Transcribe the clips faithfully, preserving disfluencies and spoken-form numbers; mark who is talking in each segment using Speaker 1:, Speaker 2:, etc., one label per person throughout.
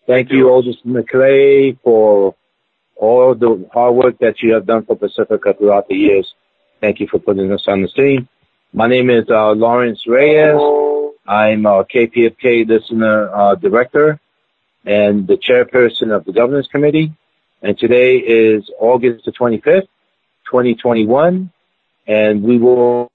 Speaker 1: Thank you, Alderman McClay, for all the hard work that you have done for Pacifica throughout the years. Thank you for putting us on the scene. My name is uh, Lawrence Reyes. I'm a K P F K listener uh, director and the chairperson of the governance committee. And today is August the twenty-fifth, twenty twenty-one, and we will.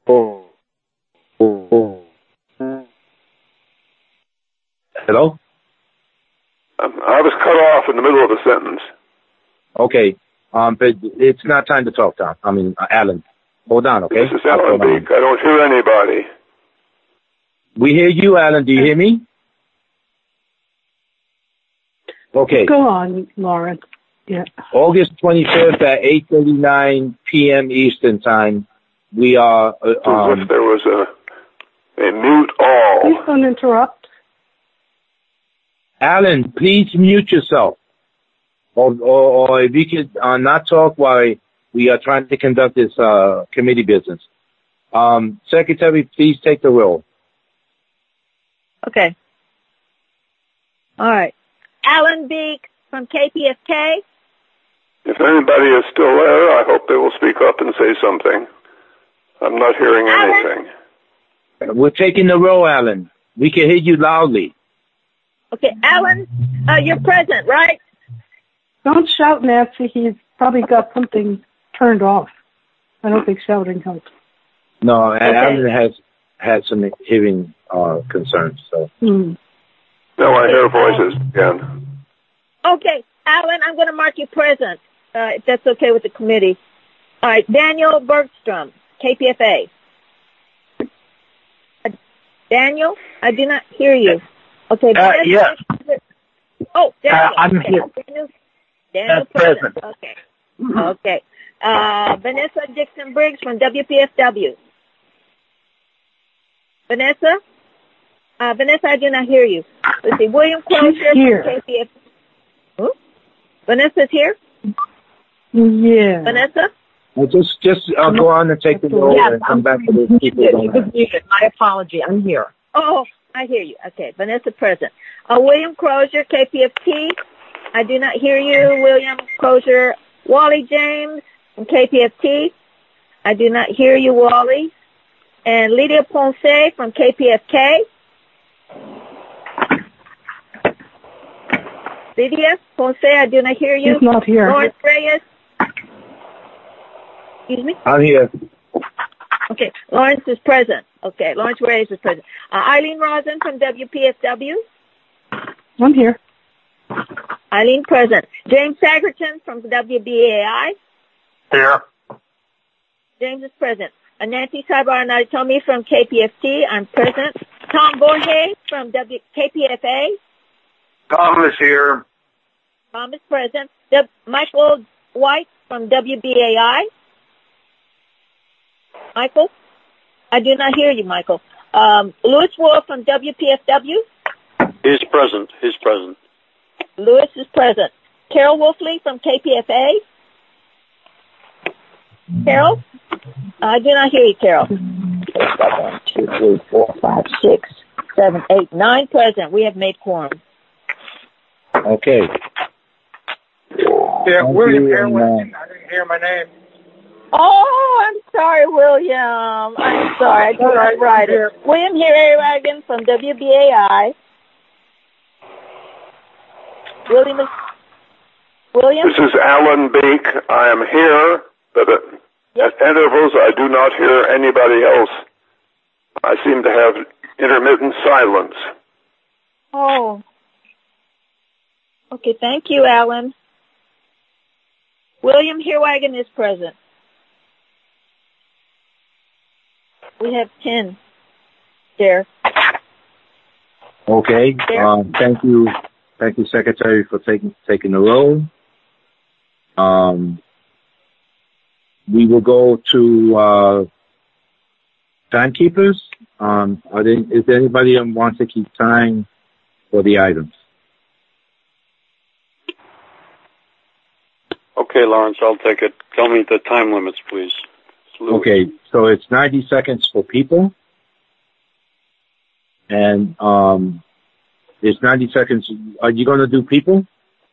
Speaker 1: Hello?
Speaker 2: Um, I was cut off in the middle of a sentence.
Speaker 1: Okay, um, but it's not time to talk, Tom. I mean, uh, Alan. Hold on, okay?
Speaker 2: This is Alan Beek. I don't hear anybody.
Speaker 1: We hear you, Alan. Do you hear me? Okay.
Speaker 3: Go on, Lawrence. Yeah.
Speaker 1: August twenty-fifth at eight thirty-nine p.m. Eastern Time. We are... Uh, um,
Speaker 2: As if there was a, a mute all.
Speaker 3: Please don't interrupt.
Speaker 1: Alan, please mute yourself. Or, or, or if you could uh, not talk while we are trying to conduct this uh, committee business. Um, Secretary, please take the roll.
Speaker 4: Okay. All right. Alan Beek from K P F K.
Speaker 2: If anybody is still there, I hope they will speak up and say something. I'm not hearing
Speaker 4: Alan.
Speaker 2: anything.
Speaker 1: We're taking the roll, Alan. We can hear you loudly.
Speaker 4: Okay, Alan, uh, you're present, right?
Speaker 3: Don't shout, Nancy. He's probably got something turned off. I don't think shouting helps.
Speaker 1: No,
Speaker 4: Okay.
Speaker 1: Alan has had some hearing uh, concerns. So.
Speaker 3: Mm.
Speaker 2: Now I hear voices again.
Speaker 4: Okay, Alan, I'm going to mark you present, uh, if that's okay with the committee. All right, Daniel Bergstrom, K P F A. Uh, Daniel, I do not hear you. Okay.
Speaker 5: Uh, yes.
Speaker 4: Oh, Daniel.
Speaker 5: Uh, I'm
Speaker 4: okay.
Speaker 5: here.
Speaker 4: Daniel, Daniel
Speaker 5: Uh, present.
Speaker 4: present. Okay. Okay. Uh, Vanessa Dixon Briggs from W P F W. Vanessa? Uh, Vanessa, I do not hear you. Let's see. William Crozier
Speaker 3: here.
Speaker 4: from K P F. Huh? Vanessa's here?
Speaker 3: Yeah.
Speaker 4: Vanessa?
Speaker 1: Well, just just uh, go on and take the roll
Speaker 5: Yes,
Speaker 1: and come
Speaker 5: I'm
Speaker 1: back to the people.
Speaker 5: My apology. I'm here.
Speaker 4: Oh, I hear you. Okay. Vanessa present. Uh, William Crozier, K P F T. I do not hear you. William Crozier. Wally James from K P F T. I do not hear you, Wally. And Lydia Ponce from K P F K. Lydia Ponce, I do not hear you.
Speaker 3: He's not here.
Speaker 4: Lawrence Reyes. Excuse me?
Speaker 1: I'm here.
Speaker 4: Okay. Lawrence is present. Okay. Lawrence Reyes is present. Uh, Eileen Rosen from W P F W.
Speaker 3: I'm here.
Speaker 4: Eileen present. James Sagerton from W B A I.
Speaker 5: Here.
Speaker 4: James is present. Uh, Nancy Cybar Naritomi from K P F T. I'm present. Tom Borges from w- K P F A.
Speaker 5: Tom is here.
Speaker 4: Tom is present. De- Michael White from W B A I. Michael? I do not hear you, Michael. Um, Louis Wolf from W P F W.
Speaker 6: He's present. He's present.
Speaker 4: Louis is present. Carol Wolfley from K P F A. Carol? I do not hear you, Carol. One, two, three, four, five, six, seven, eight, nine present. We have made quorum.
Speaker 1: Okay.
Speaker 5: Yeah,
Speaker 1: Thank
Speaker 5: William
Speaker 1: you,
Speaker 5: here.
Speaker 1: and,
Speaker 5: William. I didn't hear my name.
Speaker 4: Oh, I'm sorry, William. I'm sorry. I got it right. William Harry from W B A I. William is, William?
Speaker 2: This is Alan Beek. I am here, but at,
Speaker 4: Yes.
Speaker 2: at intervals I do not hear anybody else. I seem to have intermittent silence.
Speaker 4: Oh. Okay, thank you, Alan. William Herwagen is present. We have ten there.
Speaker 1: Okay.
Speaker 4: There.
Speaker 1: Um, thank you, thank you, Secretary, for taking taking the roll. Um, we will go to uh, timekeepers. Um, are there, is there anybody who wants to keep time for the items?
Speaker 6: Okay, Lawrence, I'll take it. Tell me the time limits, please. Louis.
Speaker 1: Okay, so it's ninety seconds for people, and um, It's ninety seconds. Are you going to do people?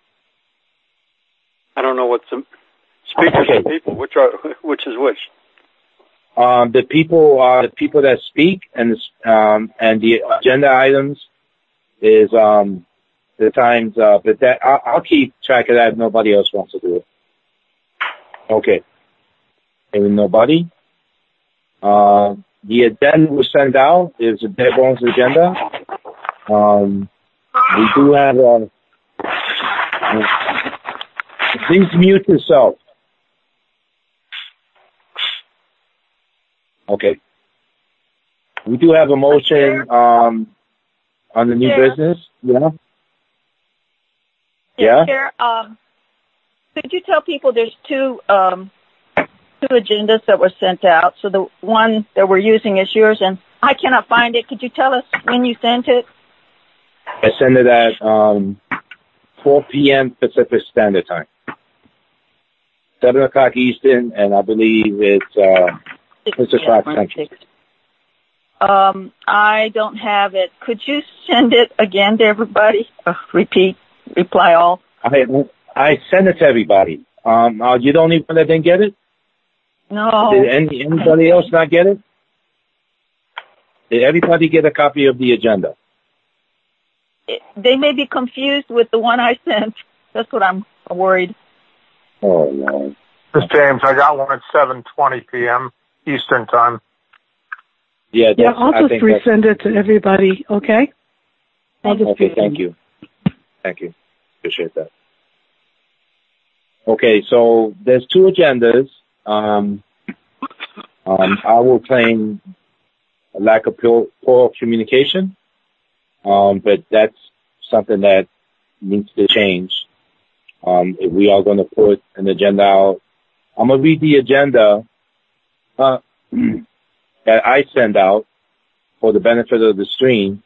Speaker 6: I don't know what's the speakers
Speaker 1: Okay.
Speaker 6: and people. Which are which is which?
Speaker 1: Um, the people are the people that speak, and the, um, and the agenda items is um, the times. Uh, but that I'll, I'll keep track of that if nobody else wants to do it. Okay. And nobody. Uh, the agenda was sent out. It's a bare bones agenda. Um, we do have a. Uh, please mute yourself. Okay. We do have a motion um, on the new
Speaker 4: Chair.
Speaker 1: business. Yeah.
Speaker 4: Yeah.
Speaker 1: Yeah.
Speaker 4: Chair, um, could you tell people there's two um, two agendas that were sent out? So the one that we're using is yours, and I cannot find it. Could you tell us when you sent it?
Speaker 1: I send it at um, four p.m. Pacific Standard Time. seven o'clock Eastern, and I believe it's uh, six o'clock Central.
Speaker 4: Um, I don't have it. Could you send it again to everybody? Uh, repeat, reply all.
Speaker 1: I I send it to everybody. Um, uh, you the only one that didn't get it?
Speaker 4: No.
Speaker 1: Did any, anybody else not get it? Did everybody get a copy of the agenda?
Speaker 4: It, they may be confused with the one I sent. That's what I'm worried.
Speaker 1: Oh, no.
Speaker 5: This is James. I got one at seven twenty p.m. Eastern Time.
Speaker 1: Yeah,
Speaker 3: Yeah,
Speaker 1: that's,
Speaker 3: I'll
Speaker 1: I
Speaker 3: just
Speaker 1: think that's,
Speaker 3: resend it to everybody, okay? I'll just
Speaker 1: okay,
Speaker 3: resend
Speaker 1: thank
Speaker 3: it.
Speaker 1: you. Thank you. Appreciate that. Okay, so there's two agendas. Um, um, I will claim a lack of poor, poor communication, um, but that's something that needs to change. Um, if we are going to put an agenda out, I'm going to read the agenda uh, that I send out for the benefit of the stream.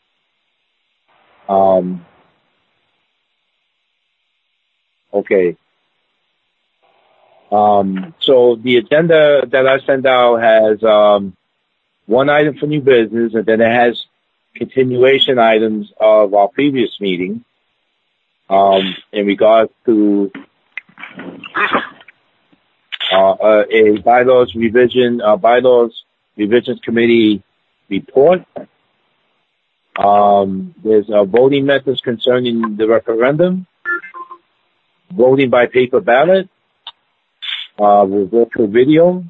Speaker 1: Um, okay. Um, so the agenda that I send out has um, one item for new business, and then it has continuation items of our previous meeting um, in regards to uh, uh, a bylaws revision, uh, bylaws revisions committee report. Um, there's uh, voting methods concerning the referendum, voting by paper ballot, uh, with virtual video.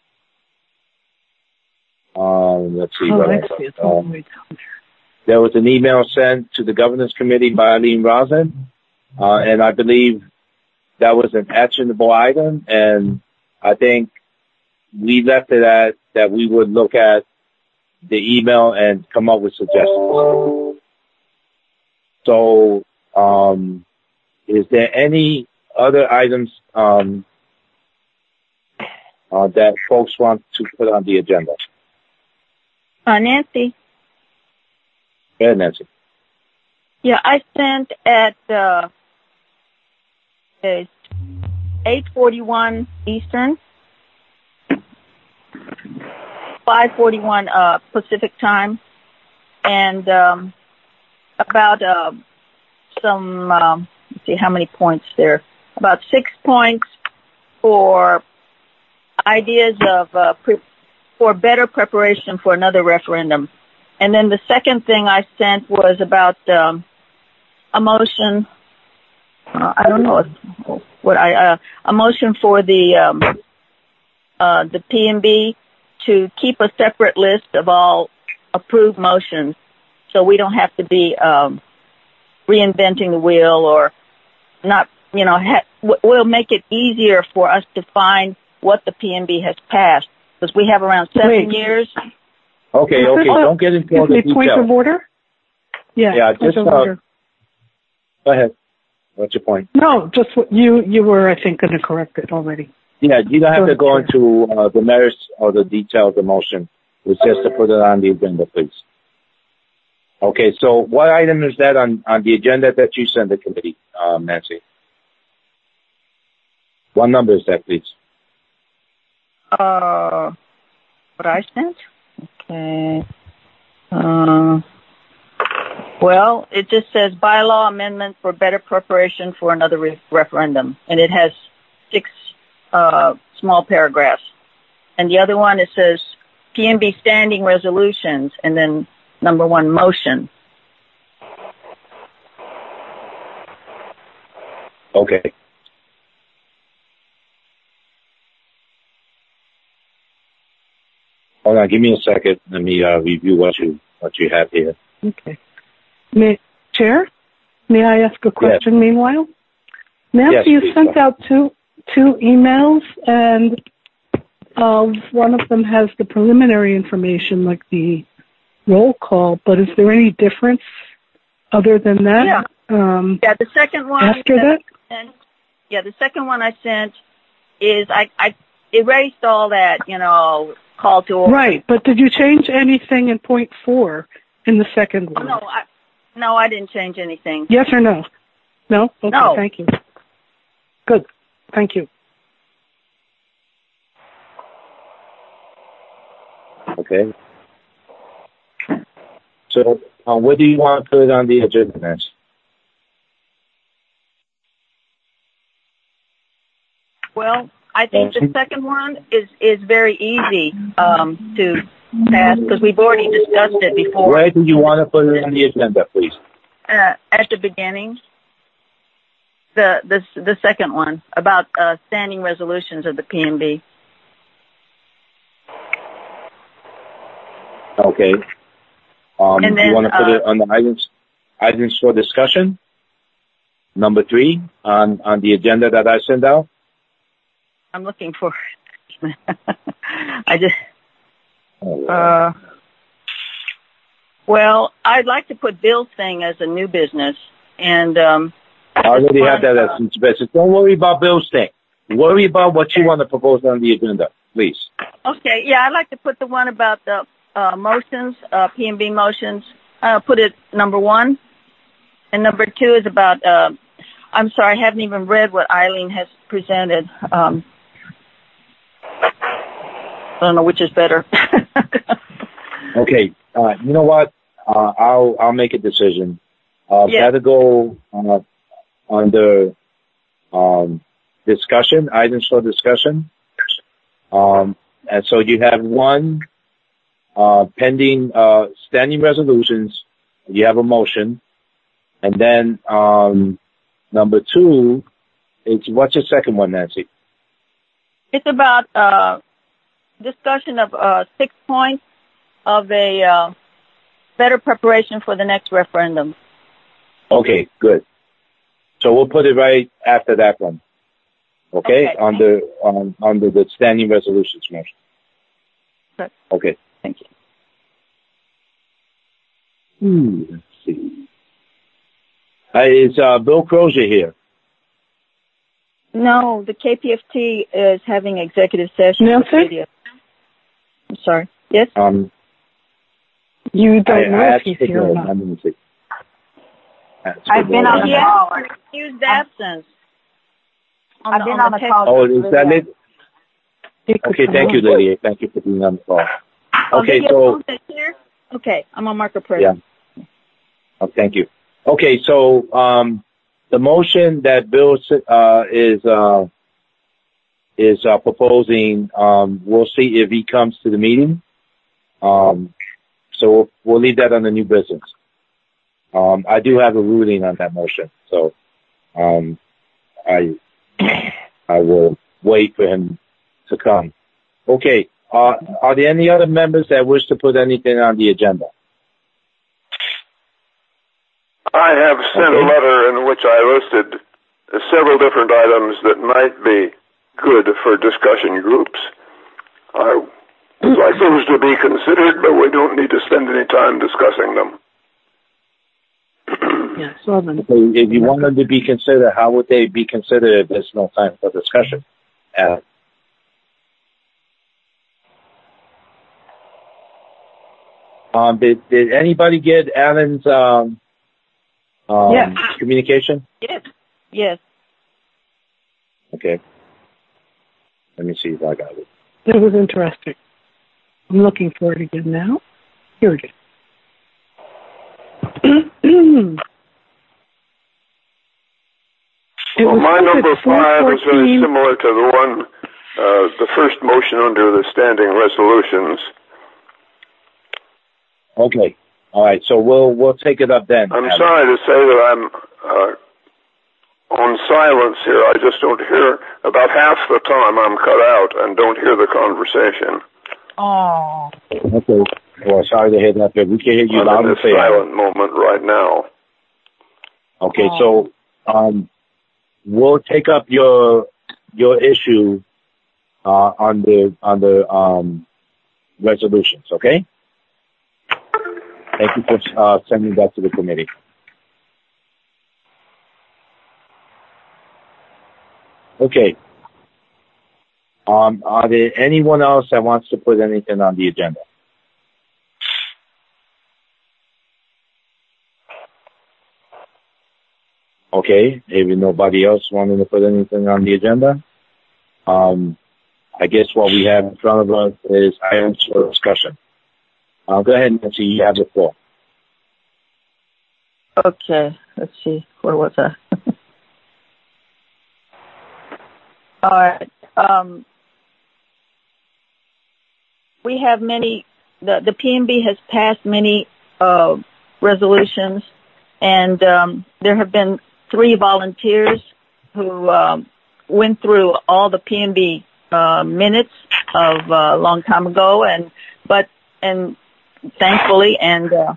Speaker 1: Um, let's see.
Speaker 3: Oh,
Speaker 1: what
Speaker 3: I
Speaker 1: else.
Speaker 3: see. It's all
Speaker 1: Um,
Speaker 3: the way down there.
Speaker 1: There was an email sent to the governance committee by Eileen Rosen, uh, and I believe that was an actionable item, and I think we left it at that we would look at the email and come up with suggestions. So, um, is there any other items um, uh, that folks want to put on the agenda?
Speaker 4: Uh, Nancy.
Speaker 1: Go ahead, Nancy.
Speaker 4: Yeah, I sent at uh, eight forty-one Eastern, five forty-one uh, Pacific time, and um, about uh, some, um, let's see how many points there, about six points for ideas of uh, pre- for better preparation for another referendum. And then the second thing I sent was about um, a motion. Uh, I don't know if, what I uh, a motion for the um, uh, the P M B to keep a separate list of all approved motions, so we don't have to be um, reinventing the wheel or not. You know, ha- we'll make it easier for us to find what the P M B has passed, because we have around seven
Speaker 3: Wait.
Speaker 4: years.
Speaker 1: Okay, okay, don't get into all the
Speaker 3: Excuse me, point of
Speaker 1: details.
Speaker 3: order? Yeah,
Speaker 1: Yeah,
Speaker 3: point
Speaker 1: just,
Speaker 3: of
Speaker 1: uh,
Speaker 3: order.
Speaker 1: Go ahead. What's your point?
Speaker 3: No, just what you, you were, I think, going to correct it already.
Speaker 1: Yeah, you don't have
Speaker 3: Go
Speaker 1: to go
Speaker 3: ahead,
Speaker 1: into uh, the merits or the detail of the motion. It's just to put it on the agenda, please. Okay, so what item is that on, on the agenda that you sent the committee, um, Nancy? What number is that, please?
Speaker 4: Uh, what I sent? Okay. Uh,
Speaker 7: Well, it just says bylaw amendment for better preparation for another re- referendum, and it has six uh, small paragraphs. And the other one, it says P M B standing resolutions, and then number one, motion.
Speaker 1: Okay. Hold on, give me a second. Let me uh, review what you what you have here.
Speaker 3: Okay. May, Chair, may I ask a question yes. meanwhile? Nancy, yes, you sent out two two emails, and uh, one of them has the preliminary information, like the roll call, but is there any difference other than that?
Speaker 7: Yeah,
Speaker 3: um,
Speaker 7: yeah the second one.
Speaker 3: After that?
Speaker 7: Sent, yeah, the second one I sent is, I, I erased all that, you know, call to order.
Speaker 3: Right, but did you change anything in point four in the second one?
Speaker 7: Oh, no, I, no, I didn't change anything.
Speaker 3: Yes or no? No? Okay,
Speaker 7: no.
Speaker 3: Thank you. Good. Thank you.
Speaker 1: Okay. So, uh, what do you want to put on the agenda next?
Speaker 7: Well, I think the second one is, is very easy um, to pass because we've already discussed it before.
Speaker 1: Where do you want to put it on the agenda, please?
Speaker 7: Uh, at the beginning. The the the second one about uh, standing resolutions of the P M B.
Speaker 1: Okay. Um,
Speaker 7: and then,
Speaker 1: you want to put
Speaker 7: uh,
Speaker 1: it on the items items for discussion? Number three on on the agenda that I sent out.
Speaker 7: I'm looking for. I just. Uh, well, I'd like to put Bill's thing as a new business, and um,
Speaker 1: I already have that as new business. Don't worry about Bill's thing. Worry about what you want to propose on the agenda, please.
Speaker 7: Okay. Yeah, I'd like to put the one about the uh, motions, uh, P M B motions. Uh, put it number one, and number two is about. Uh, I'm sorry, I haven't even read what Eileen has presented. Um, I don't know which is better.
Speaker 1: Okay, uh, you know what? Uh, I'll I'll make a decision. Uh,
Speaker 7: yeah.
Speaker 1: Gotta go uh, under um, discussion, items for discussion. Um, and so you have one uh, pending uh, standing resolutions. You have a motion, and then um, number two is what's the second one, Nancy?
Speaker 7: It's about. Uh, discussion of uh, six points of a uh, better preparation for the next referendum.
Speaker 1: Okay, good. So we'll put it right after that one. Okay,
Speaker 7: okay.
Speaker 1: under um, under the standing resolutions motion.
Speaker 7: Good.
Speaker 1: Okay.
Speaker 7: Thank you.
Speaker 1: Hmm, let's see. Uh, is uh, Bill Crozier here?
Speaker 7: No, the K P F T is having executive session.
Speaker 3: Nancy?
Speaker 7: I'm sorry. Yes?
Speaker 1: Um,
Speaker 3: you don't
Speaker 1: I,
Speaker 3: know
Speaker 1: I
Speaker 3: if he's here or not.
Speaker 1: I'm going to see.
Speaker 7: I've been on the call. Excused absence. On
Speaker 8: I've
Speaker 7: the,
Speaker 8: been
Speaker 7: on,
Speaker 8: on
Speaker 7: the
Speaker 8: the call.
Speaker 1: Oh, is that it? Okay, thank you, Lydia. Thank you for being on the call. Okay, so.
Speaker 7: Okay, I'm on marker present.
Speaker 1: Yeah. Oh, thank you. Okay, so um, the motion that Bill uh, is uh, is uh, proposing, um, we'll see if he comes to the meeting. Um, so we'll, we'll leave that on the new business. Um, I do have a ruling on that motion, so um, I I will wait for him to come. Okay. Uh, are there any other members that wish to put anything on the agenda?
Speaker 2: I have sent
Speaker 1: okay.
Speaker 2: a letter in which I listed several different items that might be good for discussion groups. I would like those to be considered, but we don't need to spend any time discussing them.
Speaker 3: Yeah, so then.
Speaker 1: Okay, if you want them to be considered, how would they be considered if there's no time for discussion? Uh, um, did, did anybody get Alan's um, um,
Speaker 3: yes.
Speaker 1: communication?
Speaker 7: Yes. Yes.
Speaker 1: Okay. Let me see if I got it.
Speaker 3: It was interesting. I'm looking for it again now. Here it is.
Speaker 2: Well, my number five is very similar to the one, uh, the first motion under the standing resolutions.
Speaker 1: Okay. All right. So we'll we'll take it up then.
Speaker 2: I'm
Speaker 1: Adam.
Speaker 2: sorry to say that I'm uh, on silence here. I just don't hear. About half the time I'm cut out and don't hear the conversation.
Speaker 7: Oh.
Speaker 1: Okay. Well, sorry to hear that, but we can hear you
Speaker 2: I'm
Speaker 1: loud
Speaker 2: in
Speaker 1: and
Speaker 2: this
Speaker 1: clear.
Speaker 2: silent moment right now.
Speaker 1: Okay.
Speaker 7: Oh.
Speaker 1: So um, we'll take up your your issue uh, on the on the um, resolutions. Okay. Thank you for uh, sending that to the committee. Okay. Um, are there anyone else that wants to put anything on the agenda? Okay. If nobody else wanting to put anything on the agenda, um, I guess what we have in front of us is items for discussion. Uh, go ahead, Nancy. You have the floor.
Speaker 7: Okay. Let's see. Where was I? All right. Um, we have many, the, the P M B has passed many uh, resolutions, and um, there have been three volunteers who um, went through all the P M B uh, minutes of uh, a long time ago, and but and thankfully, and uh,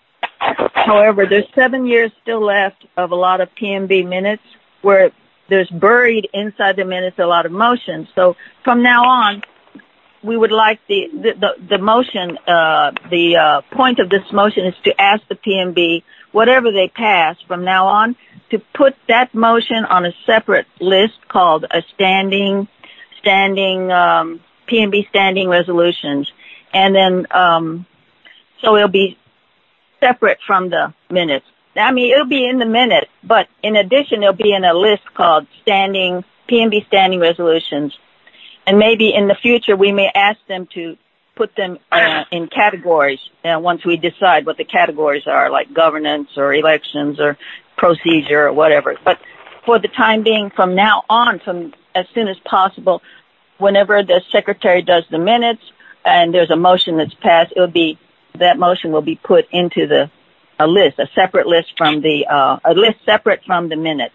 Speaker 7: however, there's seven years still left of a lot of P M B minutes where there's buried inside the minutes a lot of motions. So from now on, we would like the the the, the motion. Uh, the uh, point of this motion is to ask the P M B, whatever they pass from now on, to put that motion on a separate list called a standing standing um, P M B standing resolutions, and then um, so it'll be separate from the minutes. I mean, it'll be in the minute, but in addition, it'll be in a list called standing, P M B standing resolutions. And maybe in the future, we may ask them to put them uh, in categories uh, once we decide what the categories are, like governance or elections or procedure or whatever. But for the time being, from now on, from as soon as possible, whenever the secretary does the minutes and there's a motion that's passed, it'll be, that motion will be put into the a list, a separate list from the, uh, a list separate from the minutes.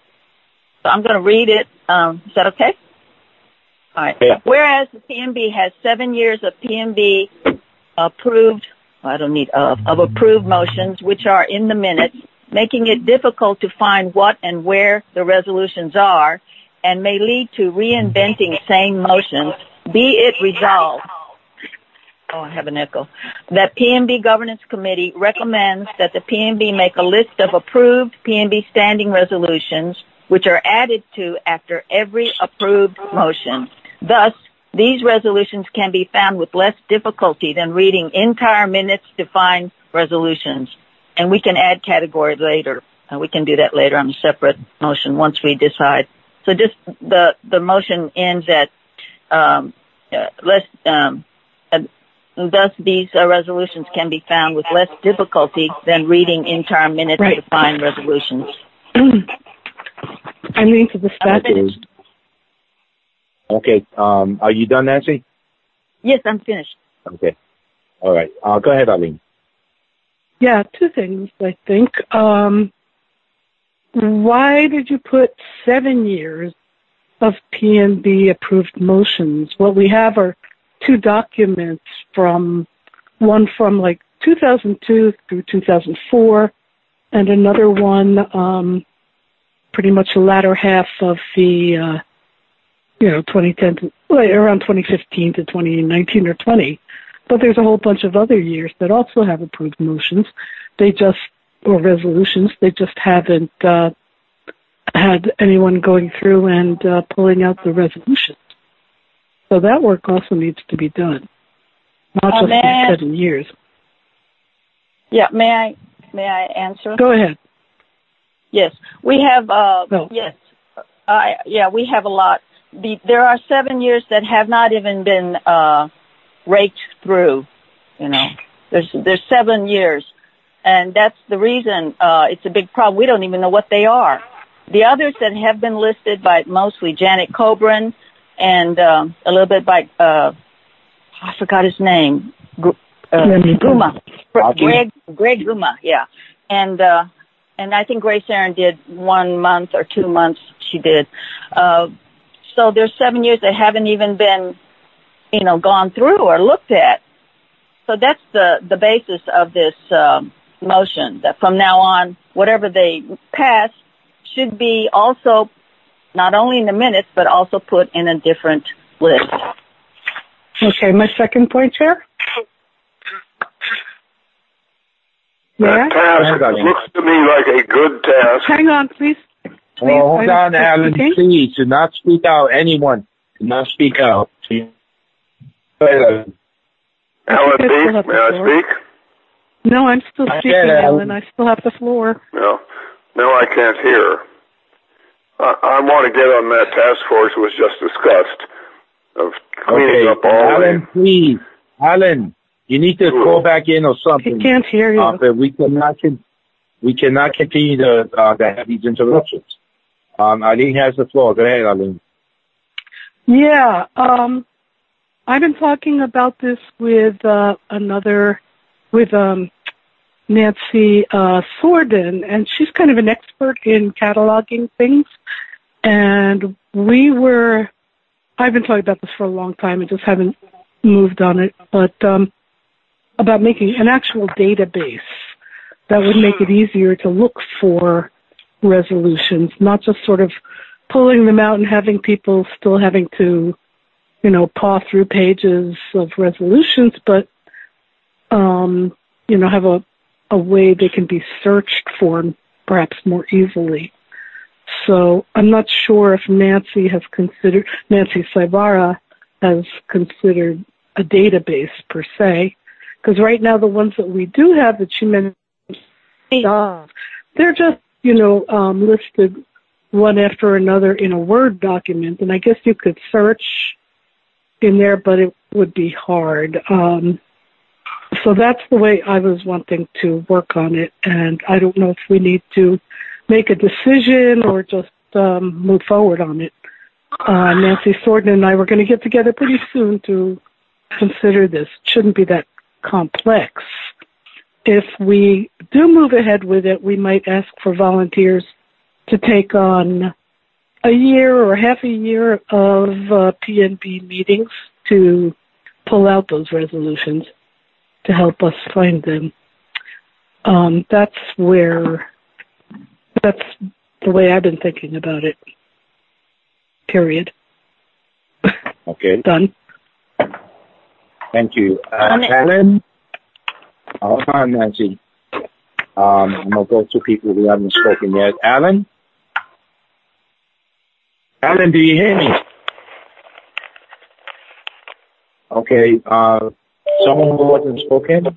Speaker 7: So I'm going to read it. Um, is that okay? All right.
Speaker 1: Yeah.
Speaker 7: Whereas the P M B has seven years of P M B approved, I don't need, of, of approved motions, which are in the minutes, making it difficult to find what and where the resolutions are, and may lead to reinventing same motions, be it resolved. Oh, I have an echo. That P M B Governance Committee recommends that the P M B make a list of approved P M B standing resolutions, which are added to after every approved motion. Thus, these resolutions can be found with less difficulty than reading entire minutes to find resolutions. And we can add categories later. Uh, we can do that later on a separate motion once we decide. So just the, the motion ends at, um, uh, less, um, uh, thus, these uh, resolutions can be found with less difficulty than reading entire minutes
Speaker 3: right.
Speaker 7: to find resolutions.
Speaker 3: I mean, to the statute.
Speaker 1: Okay. Um, are you done, Nancy?
Speaker 7: Yes, I'm finished.
Speaker 1: Okay. All right. Uh, go ahead, Arlene.
Speaker 3: Yeah, two things, I think. Um, why did you put seven years of P M B approved motions? What we have are two documents from, one from like two thousand two through two thousand four, and another one um, pretty much the latter half of the, uh, you know, twenty ten to, well, around twenty fifteen to twenty nineteen or twenty. But there's a whole bunch of other years that also have approved motions. They just, or resolutions, they just haven't uh, had anyone going through and uh, pulling out the resolutions. So that work also needs to be done, not
Speaker 7: uh,
Speaker 3: just
Speaker 7: these
Speaker 3: in seven years.
Speaker 7: Yeah, may I may I answer?
Speaker 3: Go ahead.
Speaker 7: Yes, we have. Uh,
Speaker 3: no.
Speaker 7: Yes, uh, yeah, we have a lot. The, there are seven years that have not even been uh, raked through. You know, there's there's seven years, And that's the reason uh, it's a big problem. We don't even know what they are. The others that have been listed by mostly Janet Coburn and uh, a little bit by, uh, I forgot his name, uh, Guma, Greg, Greg Guma, yeah. And uh, and I think Grace Aaron did one month or two months she did. Uh, so there's seven years that haven't even been, you know, gone through or looked at. So that's the, the basis of this um, motion, that from now on, whatever they pass should be also not only in the minutes, but also put in a different list.
Speaker 3: Okay, my second point, Chair.
Speaker 2: That task looks to me like a good task.
Speaker 3: Hang on, please. please
Speaker 1: oh, hold on, Alan, please. Do not speak out. Anyone, do not speak out.
Speaker 2: Alan, Alan B., may I speak?
Speaker 3: No, I'm still speaking, Alan. I still have the floor.
Speaker 2: No, no, I can't hear. I, I want to get on that task force was just discussed of cleaning
Speaker 1: okay.
Speaker 2: up all
Speaker 1: Alan, the... please. Alan, you need to Ooh. call back in or something.
Speaker 3: He can't hear you.
Speaker 1: Uh, we cannot, we cannot continue to, uh, to have these interruptions. Um, Eileen has the floor. Go ahead, Eileen.
Speaker 3: Yeah, um, I've been talking about this with uh, another, with um, Nancy uh, Sorden, and she's kind of an expert in cataloging things. And we were, I've been talking about this for a long time and just haven't moved on it, but um, about making an actual database that would make it easier to look for resolutions, not just sort of pulling them out and having people still having to, you know, paw through pages of resolutions, but, um, you know, have a, a way they can be searched for perhaps more easily. So I'm not sure if Nancy has considered, Nancy Saibara has considered a database per se, because right now the ones that we do have that she mentioned, they're just, you know, um, listed one after another in a Word document, and I guess you could search in there, but it would be hard. Um, so that's the way I was wanting to work on it, and I don't know if we need to make a decision or just um, move forward on it. Uh, Nancy Sorden and I were going to get together pretty soon to consider this. It shouldn't be that complex. If we do move ahead with it, we might ask for volunteers to take on a year or half a year of uh, P N B meetings to pull out those resolutions to help us find them. Um, that's where, that's the way I've been thinking about it. Period.
Speaker 1: Okay.
Speaker 3: Done.
Speaker 1: Thank you. Uh, Alan? Hold on, Nancy. Um, I'm going to go to people who haven't spoken yet. Alan? Alan, do you hear me? Okay. Uh, someone who wasn't spoken?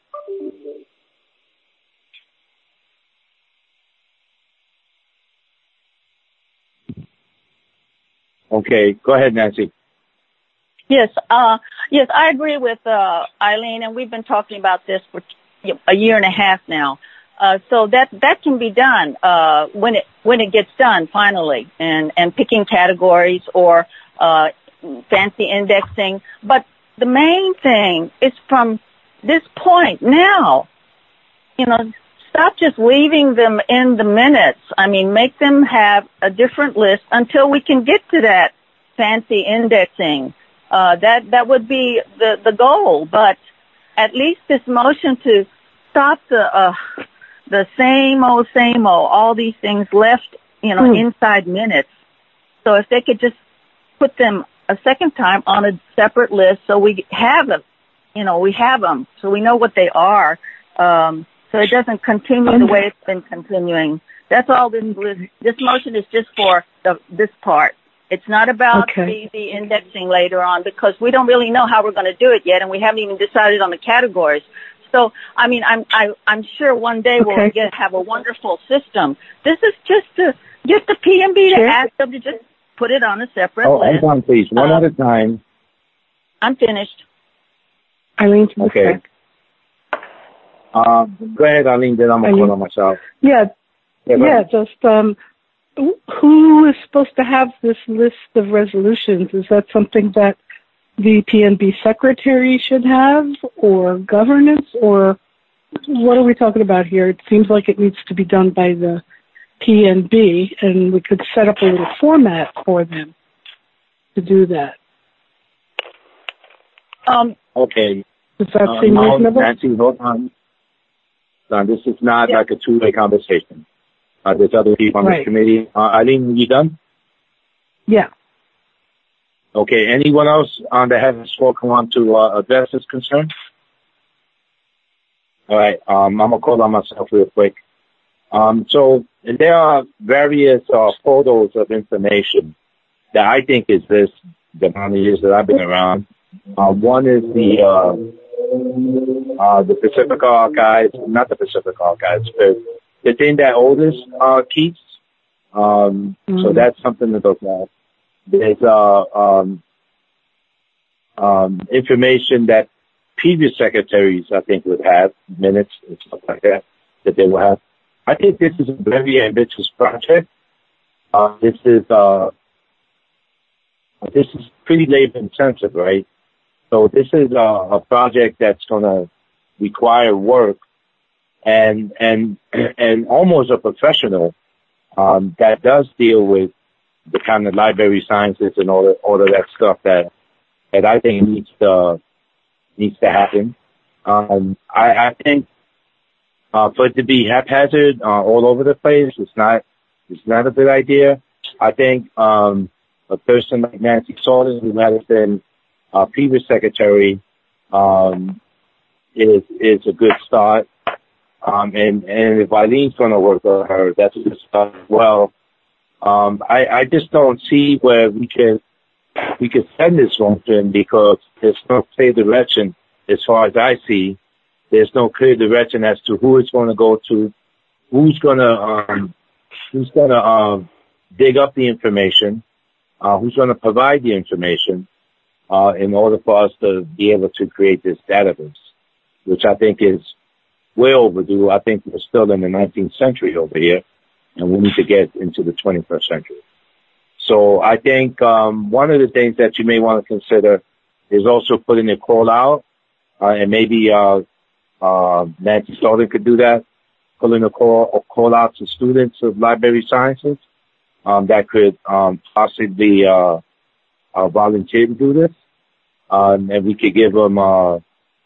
Speaker 1: Okay. Go ahead, Nancy.
Speaker 7: Yes, uh, yes, I agree with, uh, Eileen, and we've been talking about this for a year and a half now. Uh, so that, that can be done, uh, when it, when it gets done finally, and, and picking categories or, uh, fancy indexing. But the main thing is from this point now, you know, stop just leaving them in the minutes. I mean, make them have a different list until we can get to that fancy indexing. Uh, that, that would be the, the goal, but at least this motion to stop the, uh, the same old, same old, all these things left, you know, mm. inside minutes. So if they could just put them a second time on a separate list so we have them, you know, we have them so we know what they are, um, so it doesn't continue the way it's been continuing. That's all this list, this motion is just for the, this part. It's not about
Speaker 3: okay.
Speaker 7: the, the indexing later on because we don't really know how we're going to do it yet, and we haven't even decided on the categories. So, I mean, I'm I, I'm sure one day
Speaker 3: okay.
Speaker 7: we'll get have a wonderful system. This is just to get the P M B to
Speaker 3: sure.
Speaker 7: ask them to just put it on a separate
Speaker 1: oh,
Speaker 7: list.
Speaker 1: Hold on, please. One
Speaker 7: um,
Speaker 1: at a time.
Speaker 7: I'm finished.
Speaker 3: Eileen,
Speaker 1: okay. Um, go ahead, Arlene, then I'm going to call on myself.
Speaker 3: Yeah, yeah, yeah just um, who is supposed to have this list of resolutions? Is that something that the P N B secretary should have, or governance, or what are we talking about here? It seems like it needs to be done by the P N B, and we could set up a little format for them to do that.
Speaker 7: Um,
Speaker 1: okay.
Speaker 3: Does that
Speaker 1: uh,
Speaker 3: seem reasonable?
Speaker 1: Nancy, hold on. No, this is not
Speaker 3: yeah.
Speaker 1: like a two-way conversation. Uh, there's other people on
Speaker 3: right.
Speaker 1: the committee. Uh, Eileen, are you done?
Speaker 3: Yeah.
Speaker 1: Okay. Anyone else um, that hasn't spoken want to uh, address this concern? All right. Um, I'm going to call on myself real quick. Um, so there are various uh, photos of information that I think is this, the amount of years that I've been around. Uh, one is the uh, uh, the Pacific Archives, not the Pacific Archives, but the thing that Otis uh, keeps. Um, mm-hmm. So that's something to look at. There's uh, um, um, information that previous secretaries, I think, would have, minutes and stuff like that, that they will have. I think this is a very ambitious project. Uh, this is uh, this is pretty labor intensive, right? So this is a, a project that's going to require work and and and almost a professional um, that does deal with the kind of library sciences and all, the, all of that stuff that that I think needs to needs to happen. Um, I, I think uh, for it to be haphazard uh, all over the place, it's not it's not a good idea. I think um, a person like Nancy Sullivan, who has been uh, previous secretary, um, is is a good start. Um, and and if Eileen's going to work with her, that's a good start as well. Um, I, I just don't see where we can we can send this function because there's no clear direction as far as I see. There's no clear direction as to who it's going to go to, who's going to um, who's going to um, dig up the information, uh, who's going to provide the information uh, in order for us to be able to create this database, which I think is way overdue. I think we're still in the nineteenth century over here, and we need to get into the twenty-first century. So I think um, one of the things that you may want to consider is also putting a call out, uh, and maybe uh, uh, Nancy Sullivan could do that, putting a call, a call out to students of library sciences um, that could um, possibly uh, uh, volunteer to do this, um, and we could give them uh,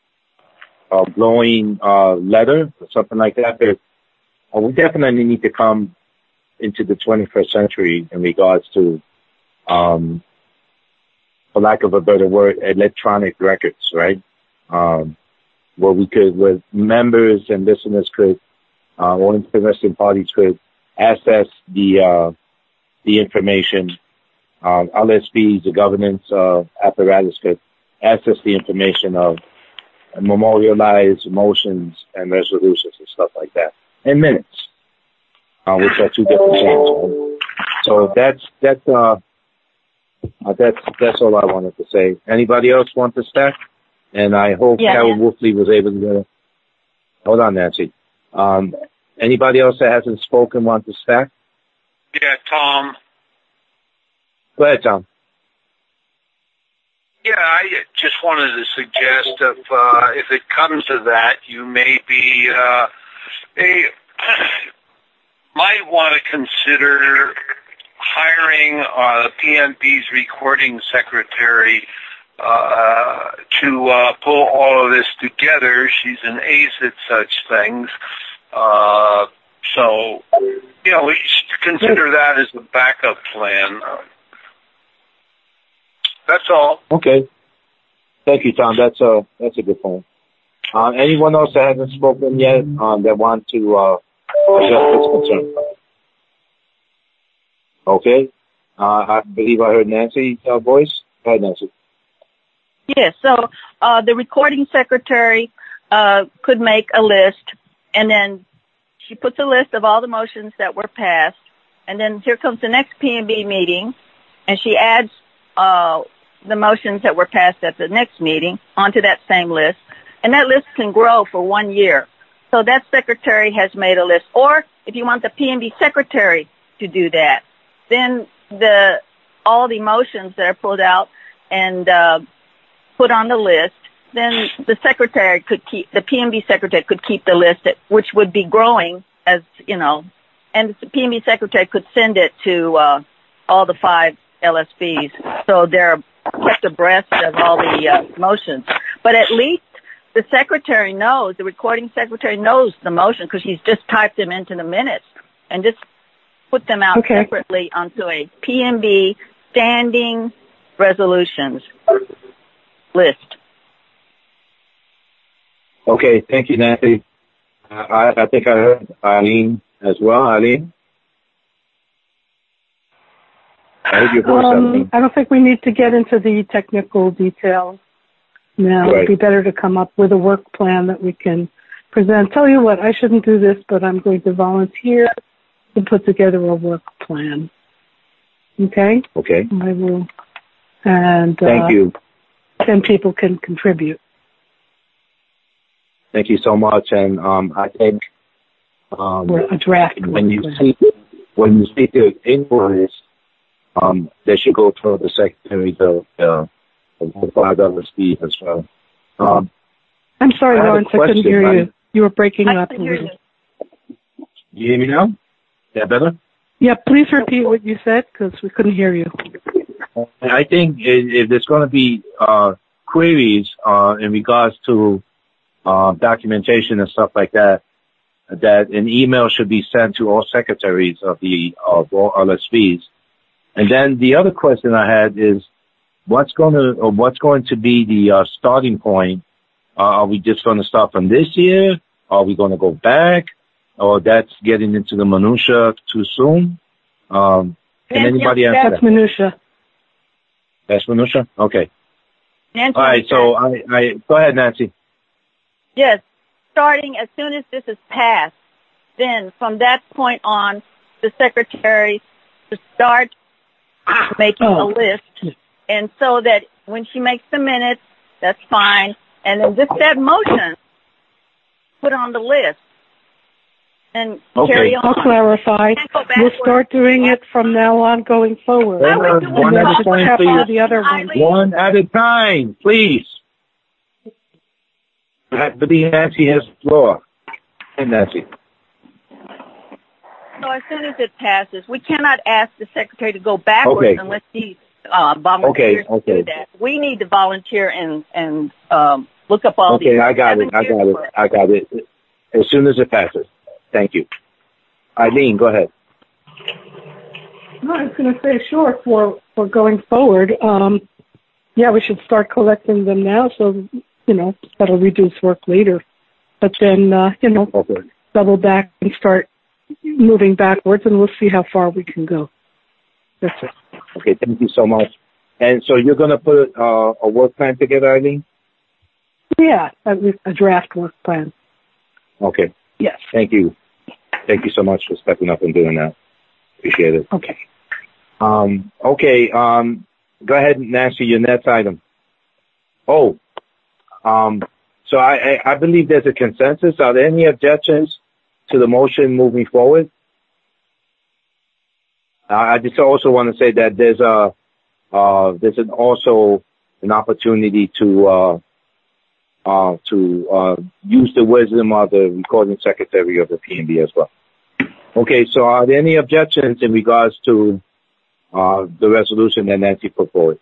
Speaker 1: a glowing uh, letter or something like that. But uh, we definitely need to come into the twenty-first century in regards to, um, for lack of a better word, electronic records, right? Um, where we could, where members and listeners could, uh, or interested parties could access the, uh, the information. Um, L S Bs, the governance, uh, apparatus could access the information of memorialized motions and resolutions and stuff like that, and minutes. Uh, which are two different things. So that's that's uh, uh that's that's all I wanted to say. Anybody else want to start? And I hope
Speaker 7: yeah,
Speaker 1: Carol
Speaker 7: yeah.
Speaker 1: Wolfley was able to. Uh, hold on, Nancy. Um, anybody else that hasn't spoken want to start?
Speaker 5: Yeah, Tom.
Speaker 1: Go ahead, Tom.
Speaker 5: Yeah, I just wanted to suggest if uh, if it comes to that, you may be uh, a. might want to consider hiring uh, the P N B's recording secretary uh, to uh, pull all of this together. She's an ace at such things. Uh, so, you know, we should consider that as a backup plan. That's all.
Speaker 1: Okay. Thank you, Tom. That's a, that's a good point. Uh, anyone else that hasn't spoken yet um, that want to uh, address this concern? Okay. Uh, I believe I heard Nancy's uh, voice. Go ahead, Nancy.
Speaker 7: Yes. So uh, the recording secretary uh, could make a list, and then she puts a list of all the motions that were passed, and then here comes the next P N B meeting, and she adds uh, the motions that were passed at the next meeting onto that same list, and that list can grow for one year. So that secretary has made a list. Or if you want the P M B secretary to do that, then the all the motions that are pulled out and uh, put on the list, then the secretary could keep, the P M B secretary could keep the list, at, which would be growing as, you know, and the P M B secretary could send it to uh, all the five L S Bs. So they're kept abreast of all the uh, motions. But at least the secretary knows, the recording secretary knows the motion because she's just typed them into the minutes and just put them out okay. separately onto a P M B standing resolutions list.
Speaker 1: Okay, thank you, Nancy. I, I think I heard Eileen as well. Eileen? I heard your voice,
Speaker 3: um,
Speaker 1: Eileen.
Speaker 3: I don't think we need to get into the technical details now. Right. It'd be better to come up with a work plan that we can present. Tell you what, I shouldn't do this, but I'm going to volunteer to put together a work plan. Okay?
Speaker 1: Okay.
Speaker 3: I will. And
Speaker 1: thank
Speaker 3: uh,
Speaker 1: you.
Speaker 3: Then people can contribute.
Speaker 1: Thank you so much. And um, I think um,
Speaker 3: a draft
Speaker 1: when you see when you see the inquiries, um, they should go through the secretary to uh, the five other Steve as well. Um,
Speaker 3: I'm sorry, I Lawrence, I couldn't hear you. You were breaking up a little.
Speaker 1: You hear me now? Is that better?
Speaker 3: Yeah, please repeat what you said because we couldn't hear you.
Speaker 1: I think if there's going to be uh, queries uh, in regards to uh, documentation and stuff like that, that an email should be sent to all secretaries of the of all L S Vs. And then the other question I had is, what's going to or what's going to be the uh, starting point? Uh, are we just going to start from this year? Are we going to go back? Or that's getting into the minutia too soon? Um, can
Speaker 7: Nancy,
Speaker 1: anybody answer
Speaker 3: That's
Speaker 1: that?
Speaker 3: minutia.
Speaker 1: That's minutia? Okay.
Speaker 7: Nancy,
Speaker 1: all right, so I, I go ahead, Nancy.
Speaker 7: Yes, starting as soon as this is passed, then from that point on, the secretary to start making
Speaker 3: oh.
Speaker 7: a list, and so that when she makes the minutes, that's fine, and then just that motion put on the list and
Speaker 1: okay.
Speaker 7: carry on.
Speaker 3: I'll clarify. We'll start doing it from now on going forward.
Speaker 1: One,
Speaker 3: and
Speaker 1: one
Speaker 3: then
Speaker 1: at a time, please.
Speaker 3: The other one.
Speaker 1: One at a time, please. I believe Nancy has the floor. And Nancy.
Speaker 7: So as soon as it passes, we cannot ask the secretary to go backwards
Speaker 1: okay.
Speaker 7: unless she uh, volunteers
Speaker 1: okay. Okay.
Speaker 7: to do that. We need to volunteer and and um, look up all
Speaker 1: okay,
Speaker 7: these.
Speaker 1: Okay, I got it. I got it. I got it. As soon as it passes. Thank you. Eileen, go ahead.
Speaker 3: No, I was going to say, sure, for, for going forward, um, yeah, we should start collecting them now, so, you know, that'll reduce work later. But then, uh, you know,
Speaker 1: okay.
Speaker 3: double back and start moving backwards, and we'll see how far we can go. That's it.
Speaker 1: Okay, thank you so much. And so you're going to put uh, a work plan together, Eileen?
Speaker 3: Yeah, a, a draft work plan.
Speaker 1: Okay.
Speaker 3: Yes.
Speaker 1: Thank you. Thank you so much for stepping up and doing that. Appreciate it.
Speaker 3: Okay.
Speaker 1: Um, okay. Um, go ahead, Nancy, your next item. Oh, um, so I, I, I believe there's a consensus. Are there any objections to the motion moving forward? Uh, I just also want to say that there's a, uh, there's an also an opportunity to, uh, Uh, to uh, use the wisdom of the recording secretary of the P M B as well. Okay, so are there any objections in regards to uh, the resolution that Nancy put forward?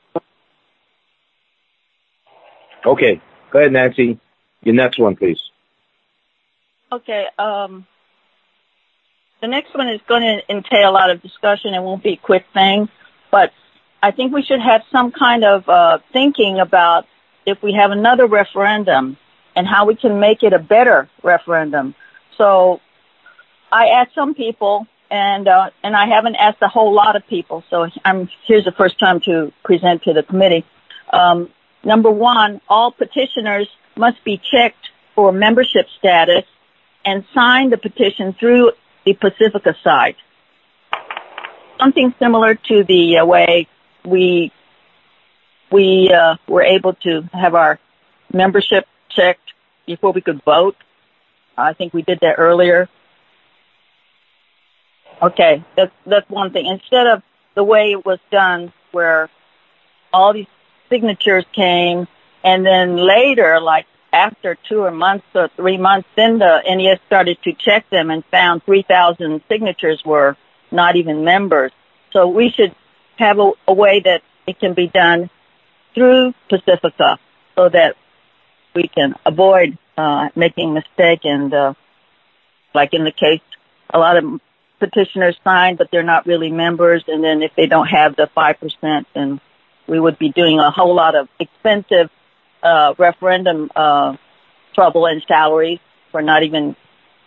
Speaker 1: Okay, go ahead, Nancy. Your next one, please.
Speaker 7: Okay, um, the next one is going to entail a lot of discussion. It won't be a quick thing, but I think we should have some kind of uh, thinking about if we have another referendum and how we can make it a better referendum. So I asked some people, and uh, and I haven't asked a whole lot of people, so I'm here's the first time to present to the committee. Um, number one, all petitioners must be checked for membership status and sign the petition through the Pacifica site. Something similar to the uh, way we we uh, were able to have our membership checked before we could vote. I think we did that earlier. Okay, that's, that's one thing. Instead of the way it was done where all these signatures came and then later, like after two or months or three months, then the N E S started to check them and found three thousand signatures were not even members. So we should have a, a way that it can be done through Pacifica so that we can avoid uh, making mistake and, uh, like in the case, a lot of petitioners signed, but they're not really members. And then if they don't have the five percent, then we would be doing a whole lot of expensive uh, referendum uh, trouble and salaries for not even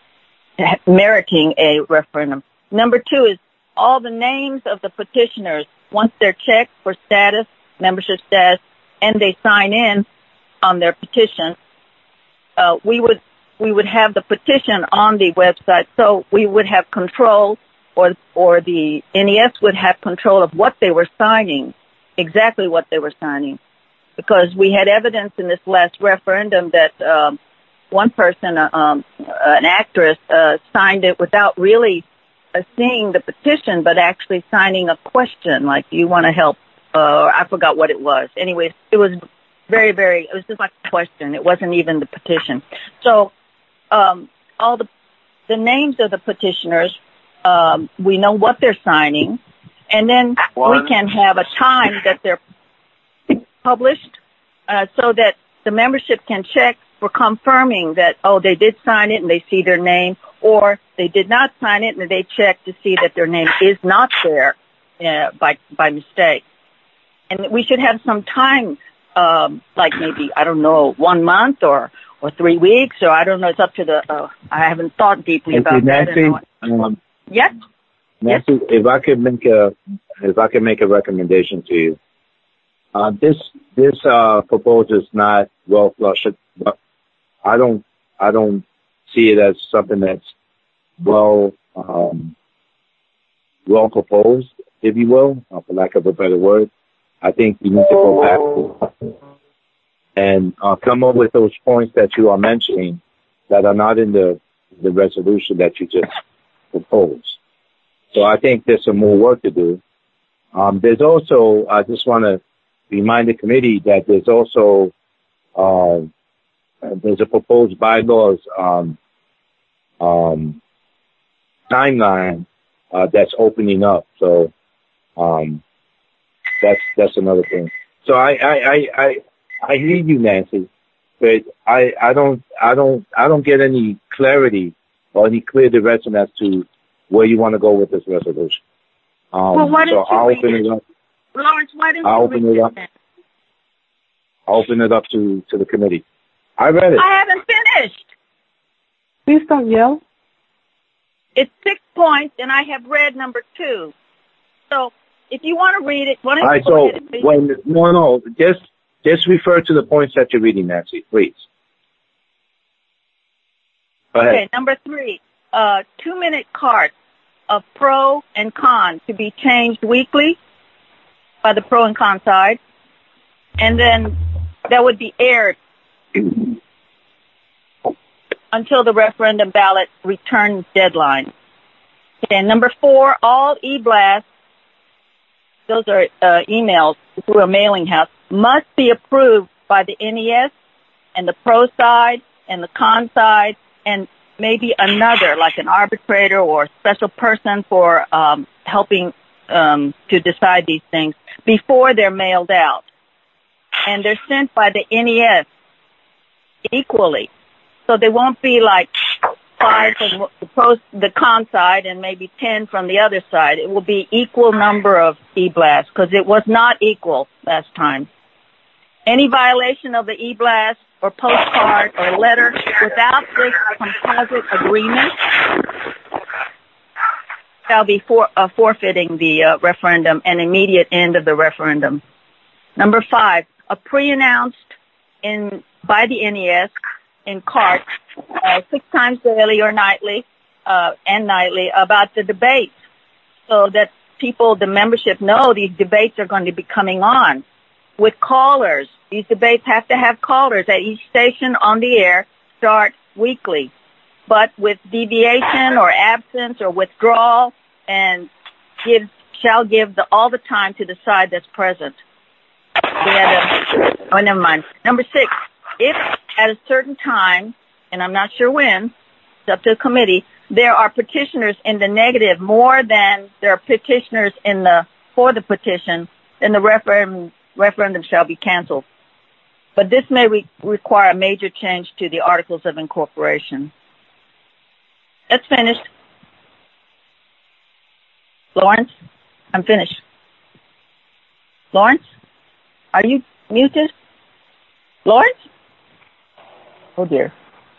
Speaker 7: meriting a referendum. Number two is all the names of the petitioners, once they're checked for status, membership status, and they sign in on their petition, uh, we would we would have the petition on the website, so we would have control, or or the N E S would have control of what they were signing, exactly what they were signing, because we had evidence in this last referendum that um, one person, uh, um, an actress, uh, signed it without really uh, seeing the petition, but actually signing a question, like, "You want to help?" Uh, I forgot what it was. Anyways, it was very, very. It was just like a question. It wasn't even the petition. So. Um, all the, the names of the petitioners, um, we know what they're signing, and then One. we can have a time that they're published, uh, so that the membership can check for confirming that, oh, they did sign it and they see their name, or they did not sign it and they check to see that their name is not there, uh, by, by mistake. And we should have some time, um, like maybe, I don't know, one month or, or three weeks, or I don't know. It's up to the. Uh, I haven't thought deeply
Speaker 1: and
Speaker 7: about
Speaker 1: Nancy,
Speaker 7: that.
Speaker 1: Um,
Speaker 7: yes.
Speaker 1: Nancy,
Speaker 7: yes.
Speaker 1: if I could make a, if I could make a recommendation to you, uh, this this uh, proposal is not well flushed. I don't I don't see it as something that's well um, well proposed, if you will, uh, for lack of a better word. I think you need to go back and uh, come up with those points that you are mentioning that are not in the, the resolution that you just proposed. So I think there's some more work to do. Um, there's also, I just want to remind the committee that there's also, uh, there's a proposed bylaws um, um, timeline uh, that's opening up. So um, that's that's another thing. So I I I. I I hear you, Nancy, but I, I don't, I don't, I don't get any clarity or any clear direction as to where you want to go with this resolution. Um,
Speaker 7: well, why
Speaker 1: so
Speaker 7: don't you
Speaker 1: I'll
Speaker 7: read
Speaker 1: open
Speaker 7: it?
Speaker 1: it up.
Speaker 7: Lawrence, why don't
Speaker 1: I'll
Speaker 7: you
Speaker 1: open
Speaker 7: read
Speaker 1: it up.
Speaker 7: That?
Speaker 1: I'll open it up to, to the committee. I read it.
Speaker 7: I haven't finished.
Speaker 3: Please don't yell.
Speaker 7: It's six points, and I have read number two. So if you want to read it, why don't
Speaker 1: All
Speaker 7: you
Speaker 1: right,
Speaker 7: go
Speaker 1: so
Speaker 7: ahead and read
Speaker 1: when,
Speaker 7: it?
Speaker 1: no, no, just, just refer to the points that you're reading, Nancy, please. Go ahead.
Speaker 7: Okay, number three, uh, two-minute cards of pro and con to be changed weekly by the pro and con side, and then that would be aired until the referendum ballot return deadline. Okay, number four, all e-blasts, those are uh, emails through a mailing house, must be approved by the N E S and the pro side and the con side and maybe another, like an arbitrator or a special person for um, helping um, to decide these things before they're mailed out. And they're sent by the N E S equally. So they won't be like five from the pro, the con side and maybe ten from the other side. It will be equal number of e-blasts because it was not equal last time. Any violation of the e-blast or postcard or letter without this composite agreement shall be for, uh, forfeiting the uh, referendum and immediate end of the referendum. Number five, a pre-announced in by the N E S in CART uh, six times daily or nightly uh, and nightly about the debates so that people, the membership, know these debates are going to be coming on with callers. These debates have to have callers at each station on the air, start weekly. but with deviation or absence or withdrawal, and gives, shall give the, all the time to decide that's present. We had a, oh, never mind. Number six, if at a certain time, and I'm not sure when, it's up to the committee, there are petitioners in the negative more than there are petitioners in the for the petition, then the referendum, referendum shall be canceled. But this may re- require a major change to the Articles of Incorporation. That's finished. Lawrence, I'm finished. Lawrence, are you muted? Lawrence? Oh dear.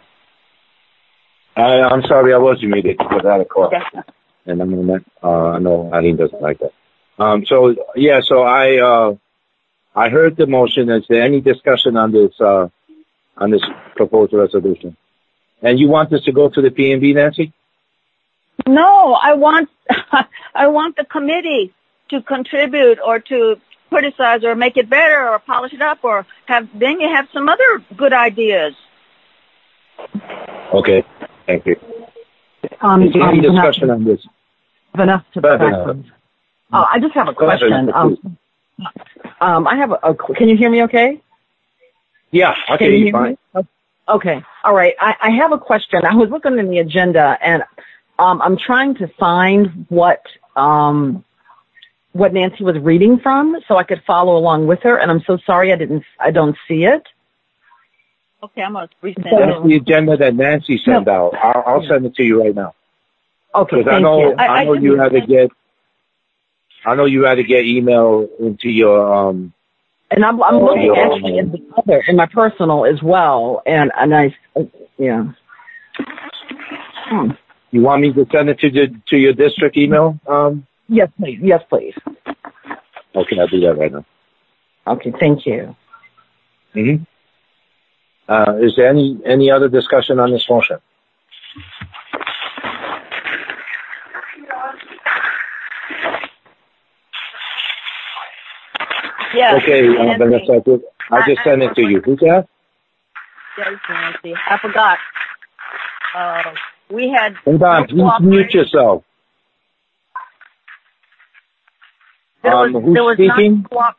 Speaker 1: I, I'm sorry, I was muted because I had a call. Okay. And I'm gonna, uh, I know Eileen doesn't like that. Um, so yeah, so I, uh, I heard the motion. Is there any discussion on this, uh, on this proposed resolution? And you want this to go to the P and B, Nancy?
Speaker 7: No, I want, I want the committee to contribute or to criticize or make it better or polish it up or have, then you have some other good ideas.
Speaker 1: Okay. Thank you.
Speaker 8: Um,
Speaker 1: Is there any
Speaker 8: um,
Speaker 1: discussion
Speaker 8: Vanessa,
Speaker 1: on this?
Speaker 8: Vanessa, to Vanessa. Oh, I just have a question. Um, um, I have a, a, can you hear me okay?
Speaker 1: Yeah, I can hear you fine.
Speaker 8: Me? Okay. All right. I, I have a question. I was looking in the agenda and, um, I'm trying to find what, um, what Nancy was reading from so I could follow along with her. And I'm so sorry I didn't, I don't see it.
Speaker 7: Okay, I'm going to resend it.
Speaker 1: That's the agenda that Nancy sent no. out. I'll, I'll send it to you right now.
Speaker 8: Okay, thank
Speaker 1: I know,
Speaker 8: you.
Speaker 1: I, I know I you had to get, I know you had to get email into your, um,
Speaker 8: and I'm, I'm looking
Speaker 1: your,
Speaker 8: actually um, in the other, in my personal as well. And, and I, yeah.
Speaker 1: Hmm. You want me to send it to the, to your district email? Um,
Speaker 8: yes, please. Yes, please.
Speaker 1: Okay, I'll do that right now.
Speaker 8: Okay, thank you.
Speaker 1: Mm-hmm. Uh, is there any, any other discussion on this motion?
Speaker 7: Yeah.
Speaker 1: Okay, uh, Vanessa, I, did, I just sent it to you. Who's that?
Speaker 7: Yes, Nancy. I forgot. Uh, we had...
Speaker 1: Hold on, please mute yourself.
Speaker 7: There
Speaker 1: um,
Speaker 7: was,
Speaker 1: who's
Speaker 7: there was
Speaker 1: speaking?
Speaker 7: Not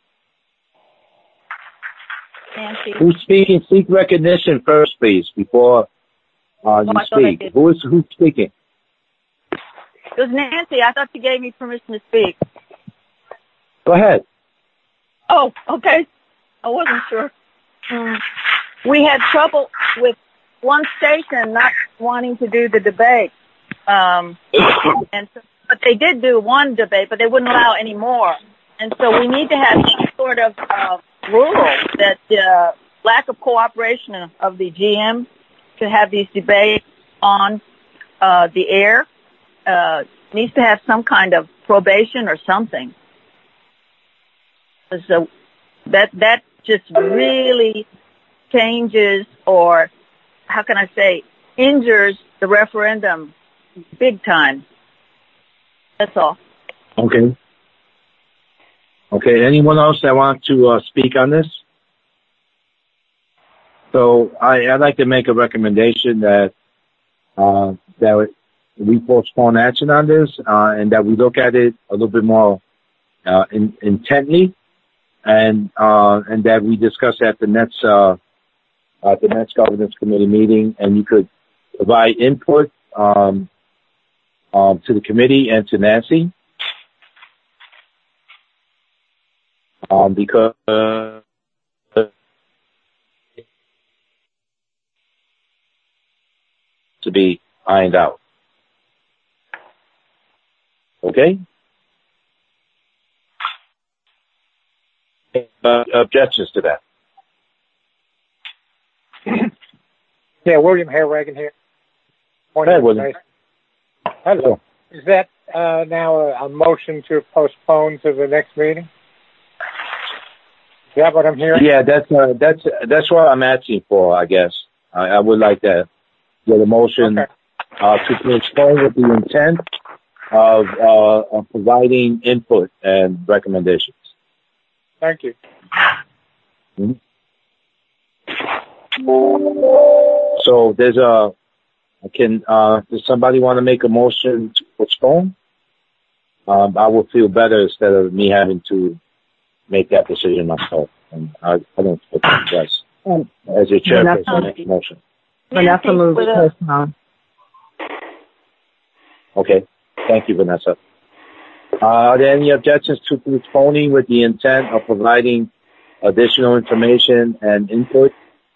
Speaker 7: Nancy.
Speaker 1: Who's speaking? Seek recognition first, please, before uh, you
Speaker 7: oh,
Speaker 1: speak. Who is who's speaking?
Speaker 7: It was Nancy. I thought you gave me permission to speak.
Speaker 1: Go ahead.
Speaker 7: Oh, okay. I wasn't sure. Mm. We had trouble with one station not wanting to do the debate. Um, and so, but they did do one debate, but they wouldn't allow any more. And so we need to have some sort of uh, rule that uh, lack of cooperation of the G M to have these debates on uh, the air uh, needs to have some kind of probation or something. So that that just really changes, or how can I say, injures the referendum big time. That's all.
Speaker 1: Okay. Okay. Anyone else that wants to uh, speak on this? So I, I'd like to make a recommendation that uh, that we postpone action on this uh, and that we look at it a little bit more uh, in, intently. And, uh, and that we discuss at the next, uh, uh, the next governance committee meeting, and you could provide input, um, um, to the committee and to Nancy. Um, because, uh, to be ironed out. Okay? Uh, objections to that?
Speaker 9: Yeah, William Harewagon here.
Speaker 1: Morning, hey, William.
Speaker 9: Hello. Is that uh, now a, a motion to postpone to the next meeting? Is that what I'm hearing?
Speaker 1: Yeah, that's uh, that's that's what I'm asking for. I guess I, I would like to get a motion okay. uh, to postpone with the intent of, uh, of providing input and recommendations.
Speaker 9: Thank you.
Speaker 1: Mm-hmm. So there's a I can, uh, does somebody want to make a motion to postpone? Um, I will feel better instead of me having to make that decision myself. And I, I don't think it does. As your chairperson, make a motion.
Speaker 8: Vanessa moves to postpone.
Speaker 1: Okay. Thank you, Vanessa. Uh, are there any objections to postponing with the intent of providing additional information and input?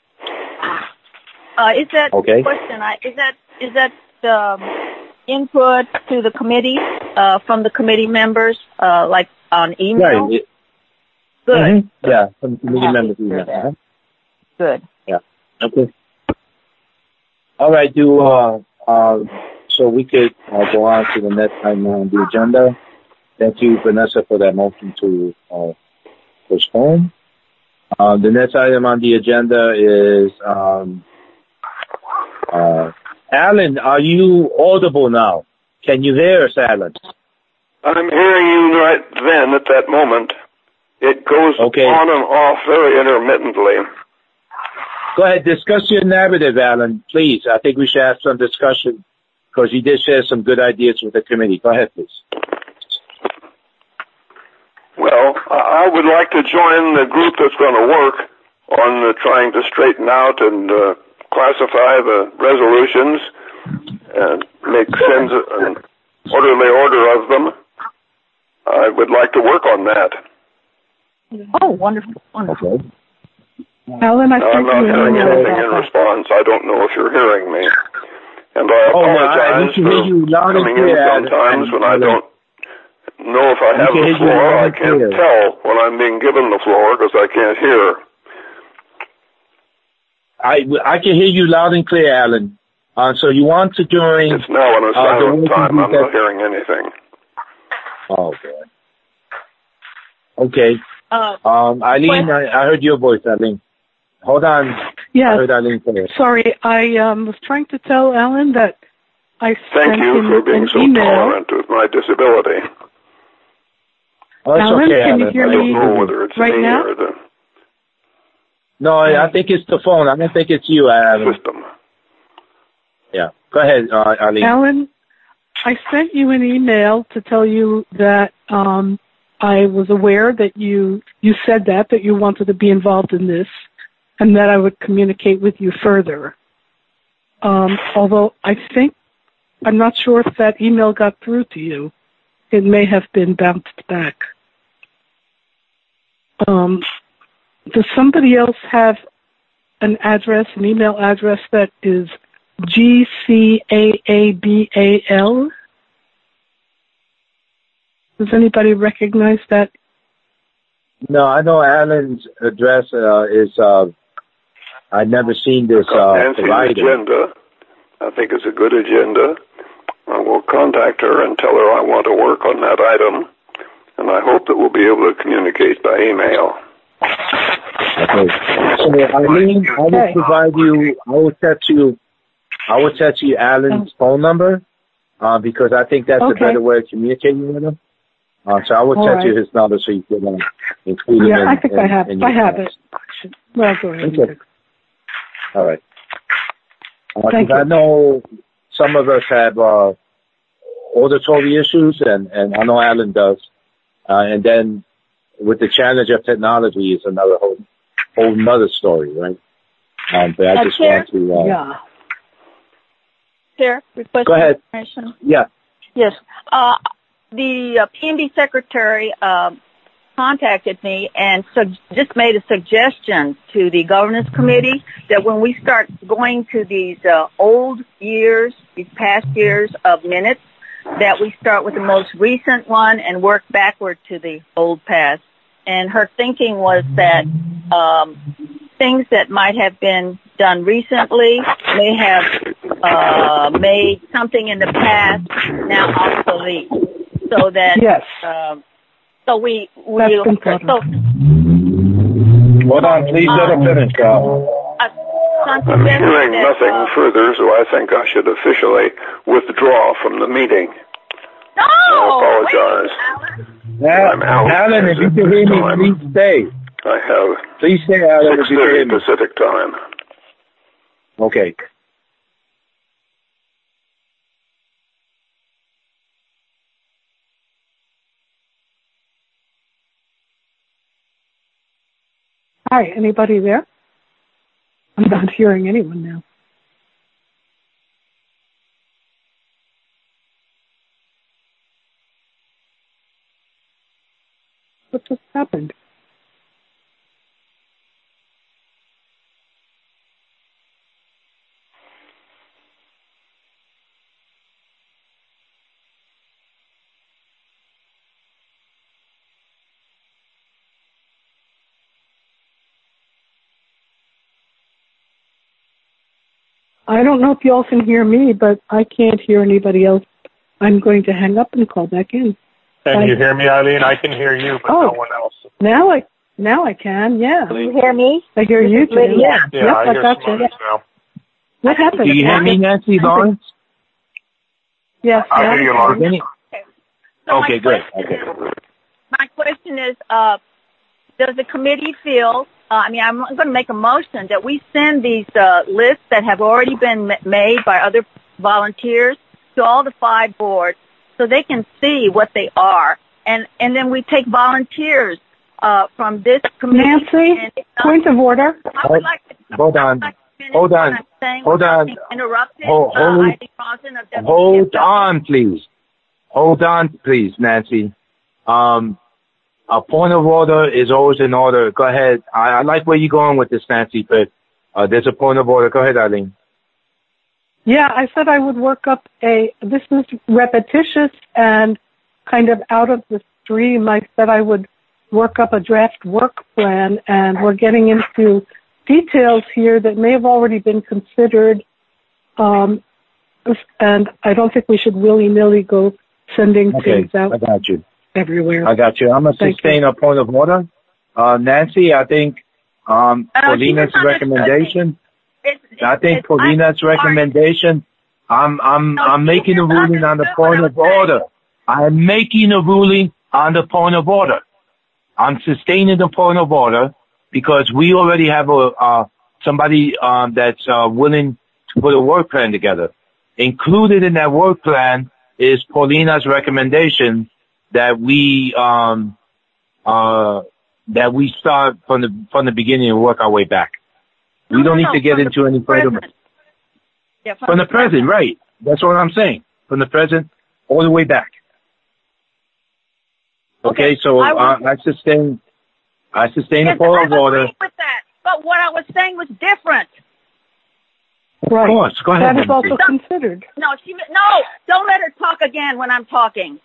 Speaker 7: Uh, is that
Speaker 1: okay.
Speaker 7: question? I, is that is that um, input to the committee uh, from the committee members, uh, like on email?
Speaker 1: Right. It,
Speaker 7: Good.
Speaker 1: Mm-hmm. Yeah, from the committee members. Email. Uh-huh.
Speaker 7: Good.
Speaker 1: Yeah. Okay. All right. Do uh, uh, so we could uh, go on to the next item on the agenda. Thank you, Vanessa, for that motion to uh, postpone. Uh, the next item on the agenda is. Um, Uh, Alan, are you audible now? Can you hear us, Alan?
Speaker 2: I'm hearing you right then at that moment. It goes
Speaker 1: okay.
Speaker 2: on and off very intermittently.
Speaker 1: Go ahead, discuss your narrative, Alan, please. I think we should have some discussion because you did share some good ideas with the committee. Go ahead, please.
Speaker 2: Well, I would like to join the group that's going to work on uh, trying to straighten out and uh, classify the resolutions and make sense and orderly order of them. I would like to work on that.
Speaker 7: Oh, wonderful, wonderful.
Speaker 1: Okay.
Speaker 3: Alan, I
Speaker 2: now, I'm not hearing anything in response. I don't know if you're hearing me. And I apologize
Speaker 1: oh, no, I,
Speaker 2: for coming in sometimes when I don't know if I have the floor. I can't clear. tell when I'm being given the floor because I can't hear.
Speaker 1: I, I can hear you loud and clear, Alan. Uh, so you want to join...
Speaker 2: It's now on a silent uh, time. I'm not hearing anything.
Speaker 1: Oh, God. Okay.
Speaker 7: Uh,
Speaker 1: um, Eileen, I, I heard your voice, Eileen. Hold on.
Speaker 3: Yes.
Speaker 1: I heard Eileen clear.
Speaker 3: Sorry, I um, was trying to tell Alan that I
Speaker 2: Thank
Speaker 3: sent
Speaker 2: you
Speaker 3: him
Speaker 2: for being
Speaker 3: an
Speaker 2: so
Speaker 3: email.
Speaker 2: tolerant with my disability.
Speaker 1: Oh, it's
Speaker 3: Alan,
Speaker 1: okay,
Speaker 3: can
Speaker 1: Alan.
Speaker 3: you hear
Speaker 2: I
Speaker 3: me
Speaker 2: don't know whether it's
Speaker 3: right
Speaker 2: me
Speaker 3: now?
Speaker 2: or the
Speaker 1: No, I think it's the phone. I don't think it's you, Alan.
Speaker 2: system.
Speaker 1: Yeah. Go ahead, uh, Eileen.
Speaker 3: Alan, I sent you an email to tell you that um, I was aware that you you said that, that you wanted to be involved in this, and that I would communicate with you further. Um, although I think, I'm not sure if that email got through to you. It may have been bounced back. Um, does somebody else have an address, an email address that is G C A A B A L? Does anybody recognize that?
Speaker 1: No, I know Alan's address uh, is, uh, I've never seen this uh,
Speaker 2: Nancy's
Speaker 1: provided.
Speaker 2: agenda. I think it's a good agenda. I will contact her and tell her I want to work on that item, and I hope that we'll be able to communicate by email.
Speaker 1: Okay. So, Eileen, I will provide you, I will text you, I will text you Alan's phone number, uh, because I think that's okay. a better way of communicating with him. Uh, so I will
Speaker 3: All
Speaker 1: text
Speaker 3: right.
Speaker 1: you his number so you can uh, include
Speaker 3: yeah,
Speaker 1: him in,
Speaker 3: I think
Speaker 1: in,
Speaker 3: I have,
Speaker 1: in
Speaker 3: I have
Speaker 1: text.
Speaker 3: it. Well, go ahead.
Speaker 1: Okay. All right. Uh,
Speaker 3: Thank you.
Speaker 1: I know some of us have uh, auditory issues, and, and I know Alan does. Uh, and then with the challenge of technology is another whole whole nother story, right? Um, but I
Speaker 7: uh,
Speaker 1: just
Speaker 7: Chair?
Speaker 1: want to... Uh,
Speaker 3: Yeah.
Speaker 7: Chair, request
Speaker 1: Go ahead.
Speaker 7: information.
Speaker 1: Yeah.
Speaker 7: Yes. Uh, the uh, P N B secretary uh, contacted me and su- just made a suggestion to the governance committee that when we start going to these uh, old years, these past years of minutes, that we start with the most recent one and work backward to the old past. And her thinking was that um, things that might have been done recently may have uh, made something in the past now obsolete. So that
Speaker 3: yes.
Speaker 7: uh, so we we
Speaker 3: That's
Speaker 7: so,
Speaker 3: important.
Speaker 1: Hold on, please let her finish. Uh,
Speaker 2: I'm hearing
Speaker 7: that,
Speaker 2: nothing
Speaker 7: uh,
Speaker 2: further, so I think I should officially withdraw from the meeting.
Speaker 7: No,
Speaker 2: I apologize.
Speaker 1: Alan, Alan if you can hear me,
Speaker 2: time.
Speaker 1: please stay.
Speaker 2: I have
Speaker 1: Please stay, Alan, if you can hear
Speaker 2: six thirty
Speaker 1: me.
Speaker 2: Pacific time.
Speaker 1: Okay.
Speaker 3: Hi, anybody there? I'm not hearing anyone now. What just happened? I don't know if y'all can hear me, but I can't hear anybody else. I'm going to hang up and call back in.
Speaker 10: Can
Speaker 3: Bye.
Speaker 10: you hear me, Eileen? I can hear you, but
Speaker 3: oh,
Speaker 10: no one else.
Speaker 3: Now I now I can, yeah.
Speaker 4: Can you hear me?
Speaker 3: I hear you too.
Speaker 4: Yeah,
Speaker 10: yeah
Speaker 3: yep,
Speaker 10: I,
Speaker 3: I
Speaker 10: hear
Speaker 3: got
Speaker 10: some
Speaker 3: you.
Speaker 10: others now.
Speaker 3: What happened?
Speaker 1: Do you hear me, Nancy Lawrence?
Speaker 3: Yes.
Speaker 10: I hear you, Lawrence.
Speaker 4: Okay, so
Speaker 1: okay
Speaker 4: my
Speaker 1: good.
Speaker 4: Question
Speaker 1: Okay.
Speaker 4: is, my question is, uh, does the committee feel, uh, I mean, I'm going to make a motion that we send these uh, lists that have already been m- made by other volunteers to all the five boards so they can see what they are. And, and then we take volunteers uh, from this committee.
Speaker 3: Nancy,
Speaker 4: and, uh,
Speaker 3: point of order.
Speaker 4: I would like to,
Speaker 1: Hold on.
Speaker 4: like to
Speaker 1: Hold on. Hold on.
Speaker 4: Interrupted.
Speaker 1: Hold, hold, uh, hold on, please. Hold on, please, Nancy. Um, a point of order is always in order. Go ahead. I, I like where you're going with this, Nancy, but uh, there's a point of order. Go ahead, Eileen.
Speaker 3: Yeah, I said I would work up a, this is repetitious and kind of out of the stream. I said I would work up a draft work plan, and we're getting into details here that may have already been considered, um, and I don't think we should willy-nilly go sending
Speaker 1: Okay,
Speaker 3: things out
Speaker 1: I got you.
Speaker 3: everywhere.
Speaker 1: I got you. I'm going to sustain a point of order. Uh, Nancy, I think um,
Speaker 4: Uh,
Speaker 1: Paulina's
Speaker 4: she
Speaker 1: recommendation,
Speaker 4: It's, it's,
Speaker 1: I think
Speaker 4: it's,
Speaker 1: Paulina's
Speaker 4: I'm
Speaker 1: recommendation, I'm, I'm,
Speaker 4: No,
Speaker 1: I'm
Speaker 4: she
Speaker 1: making a
Speaker 4: just
Speaker 1: ruling on the
Speaker 4: understood
Speaker 1: point
Speaker 4: what
Speaker 1: of
Speaker 4: I was
Speaker 1: order. I'm making a ruling on the point of order. I'm sustaining the point of order because we already have a, uh, somebody, um, that's, uh, willing to put a work plan together. Included in that work plan is Paulina's recommendation that we, um, uh, that we start from the, from the beginning and work our way back.
Speaker 4: No,
Speaker 1: we don't
Speaker 4: no,
Speaker 1: need
Speaker 4: no,
Speaker 1: to get
Speaker 4: from
Speaker 1: into
Speaker 4: the
Speaker 1: any further.
Speaker 4: present. Yeah, from,
Speaker 1: From the present, right. That's what I'm saying. From the present all the way back. Okay,
Speaker 4: Okay,
Speaker 1: so
Speaker 4: I
Speaker 1: uh,
Speaker 4: want-
Speaker 1: I sustain, I sustain
Speaker 4: Yes,
Speaker 1: the point of
Speaker 4: I
Speaker 1: order.
Speaker 4: agree with that. But what I was saying was different.
Speaker 3: Right.
Speaker 1: Of course, go ahead.
Speaker 3: That is
Speaker 1: Nancy.
Speaker 3: also considered.
Speaker 4: No, she, no, don't let her talk again when I'm talking.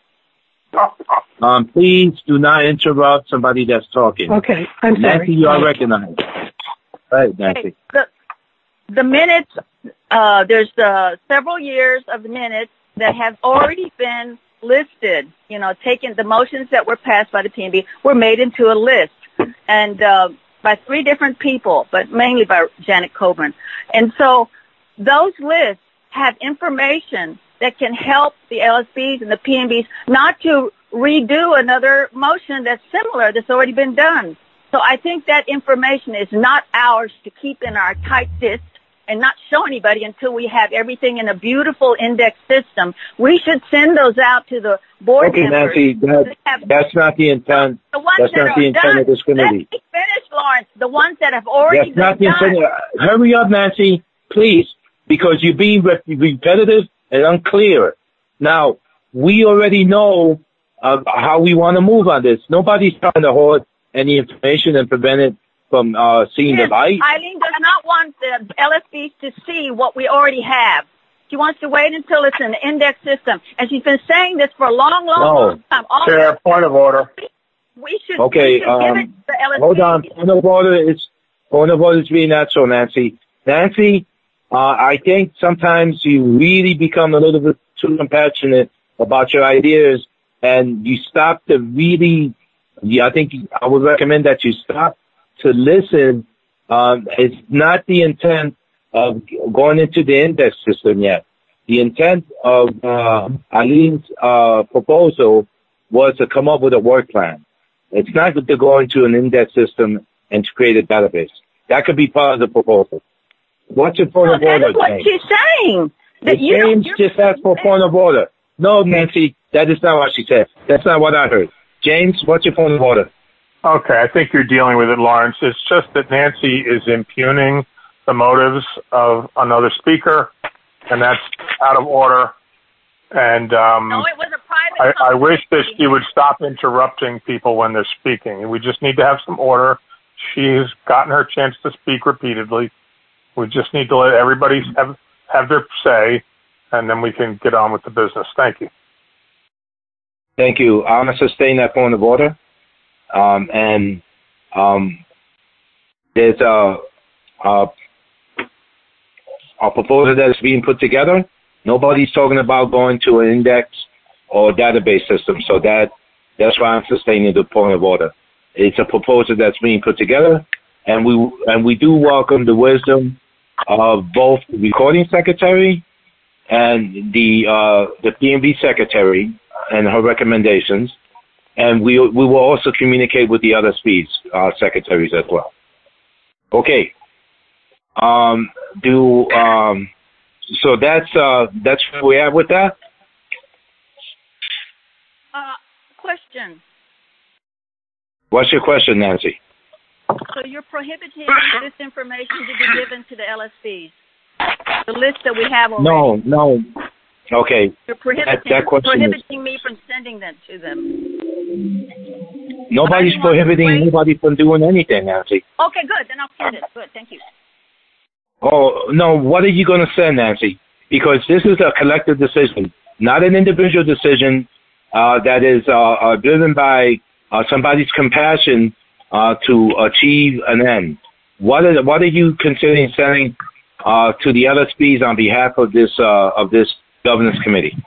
Speaker 1: Um, please do not interrupt somebody that's talking.
Speaker 3: Okay, I'm sorry.
Speaker 1: Nancy, you are recognized. Right, Nancy.
Speaker 4: Okay, the, the minutes, uh, there's uh, several years of the minutes that have already been listed. You know, taken the motions that were passed by the P N B were made into a list, and uh, by three different people, but mainly by Janet Coburn. And so those lists have information that can help the L S Bs and the P N Bs not to redo another motion that's similar that's already been done. So I think that information is not ours to keep in our tight fist and not show anybody until we have everything in a beautiful index system. We should send those out to the board
Speaker 1: Okay,
Speaker 4: members.
Speaker 1: Nancy, that,
Speaker 4: have,
Speaker 1: that's not the intent.
Speaker 4: the ones
Speaker 1: That's
Speaker 4: that
Speaker 1: not
Speaker 4: are
Speaker 1: the intent
Speaker 4: done.
Speaker 1: of this committee.
Speaker 4: Let me finish, Lawrence. The ones that have already
Speaker 1: That's not the
Speaker 4: been
Speaker 1: intent.
Speaker 4: done.
Speaker 1: Hurry up, Nancy, please, because you're being re- repetitive and unclear. Now, we already know uh, how we want to move on this. Nobody's trying to hold any information and prevent it from uh, seeing
Speaker 4: Yes,
Speaker 1: the light.
Speaker 4: Eileen does not want the L S Bs to see what we already have. She wants to wait until it's in the index system. And she's been saying this for a long, long,
Speaker 1: No.
Speaker 4: long time. All
Speaker 10: Chair, point of order.
Speaker 4: We should,
Speaker 1: Okay,
Speaker 4: we should give it
Speaker 1: um,
Speaker 4: to the L S Bs.
Speaker 1: hold on. Point of order is, point of order is being not so, Nancy. Nancy, uh, I think sometimes you really become a little bit too compassionate about your ideas and you stop to really, yeah, I think I would recommend that you stop to listen. Um, it's not the intent of going into the index system yet. The intent of uh, Eileen's uh, proposal was to come up with a work plan. It's not to go into an index system and to create a database. That could be part of the proposal. What's your point
Speaker 4: No,
Speaker 1: of
Speaker 4: that
Speaker 1: order,
Speaker 4: is what
Speaker 1: James?
Speaker 4: she's saying. That you
Speaker 1: James
Speaker 4: don't-
Speaker 1: just asked for a point of order. No, Nancy, that is not what she said. That's not what I heard. James, what's your point of order?
Speaker 10: Okay, I think you're dealing with it, Lawrence. It's just that Nancy is impugning the motives of another speaker, and that's out of order. And um,
Speaker 7: no, it was a private
Speaker 10: I, I wish that she would stop interrupting people when they're speaking. We just need to have some order. She has gotten her chance to speak repeatedly. We just need to let everybody have, have their say, and then we can get on with the business. Thank you.
Speaker 1: Thank you. I'm going to sustain that point of order. Um, and um, there's a, a, a proposal that is being put together. Nobody's talking about going to an index or database system, so that that's why I'm sustaining the point of order. It's a proposal that's being put together, and we and we do welcome the wisdom of both the recording secretary and the uh, the P M B secretary and her recommendations, and we we will also communicate with the other speeds uh, secretaries as well. Okay. Um, do um, so that's uh, that's where we are with that.
Speaker 7: Uh, question.
Speaker 1: What's your question, Nancy?
Speaker 7: So you're prohibiting this information to be given to the L S Ps, the list that we have already.
Speaker 1: No, no. Okay.
Speaker 7: You're prohibiting,
Speaker 1: that, that question
Speaker 7: prohibiting
Speaker 1: is,
Speaker 7: me from sending that to them.
Speaker 1: Nobody's prohibiting anybody from doing anything, Nancy.
Speaker 7: Okay, good. Then I'll send it. Good. Thank you.
Speaker 1: Oh, no. What are you going to send, Nancy? Because this is a collective decision, not an individual decision uh, that is uh, uh, driven by uh, somebody's compassion uh, to achieve an end. What are, what are you considering sending uh, to the L S Ps on behalf of this uh, of this governance committee?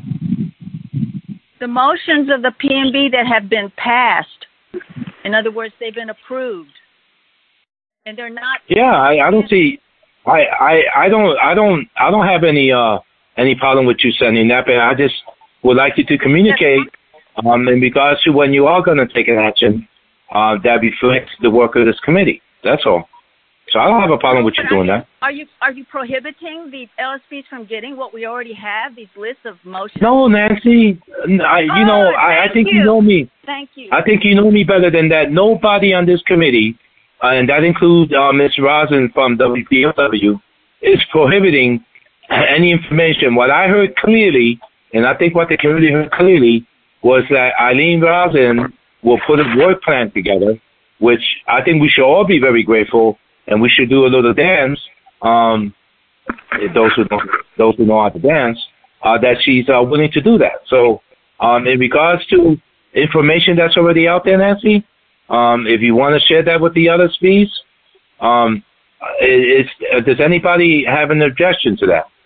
Speaker 7: The motions of the P M B that have been passed. In other words, they've been approved, and they're not.
Speaker 1: Yeah, I, I don't see. I, I, I don't I don't I don't have any uh any problem with you sending that, but I just would like you to communicate um in regards to when you are going to take an action uh that reflects the work of this committee. That's all. So I don't have a problem with you doing that.
Speaker 7: Are you are you prohibiting the L S Ps from getting what we already have? These lists of motions.
Speaker 1: No, Nancy. I, you
Speaker 7: oh,
Speaker 1: know I, I think you. you know me.
Speaker 7: Thank you.
Speaker 1: I think you know me better than that. Nobody on this committee, Uh, and that includes uh, Miz Rosin from W P L W, is prohibiting any information. What I heard clearly, and I think what the community heard clearly, was that Eileen Rosin will put a work plan together, which I think we should all be very grateful, and we should do a little dance. Um, those who know, those who know how to dance, uh, that she's uh, willing to do that. So, um, in regards to information that's already out there, Nancy. Um, if you want to share that with the other speeds, um, is, uh, does anybody have an objection to that?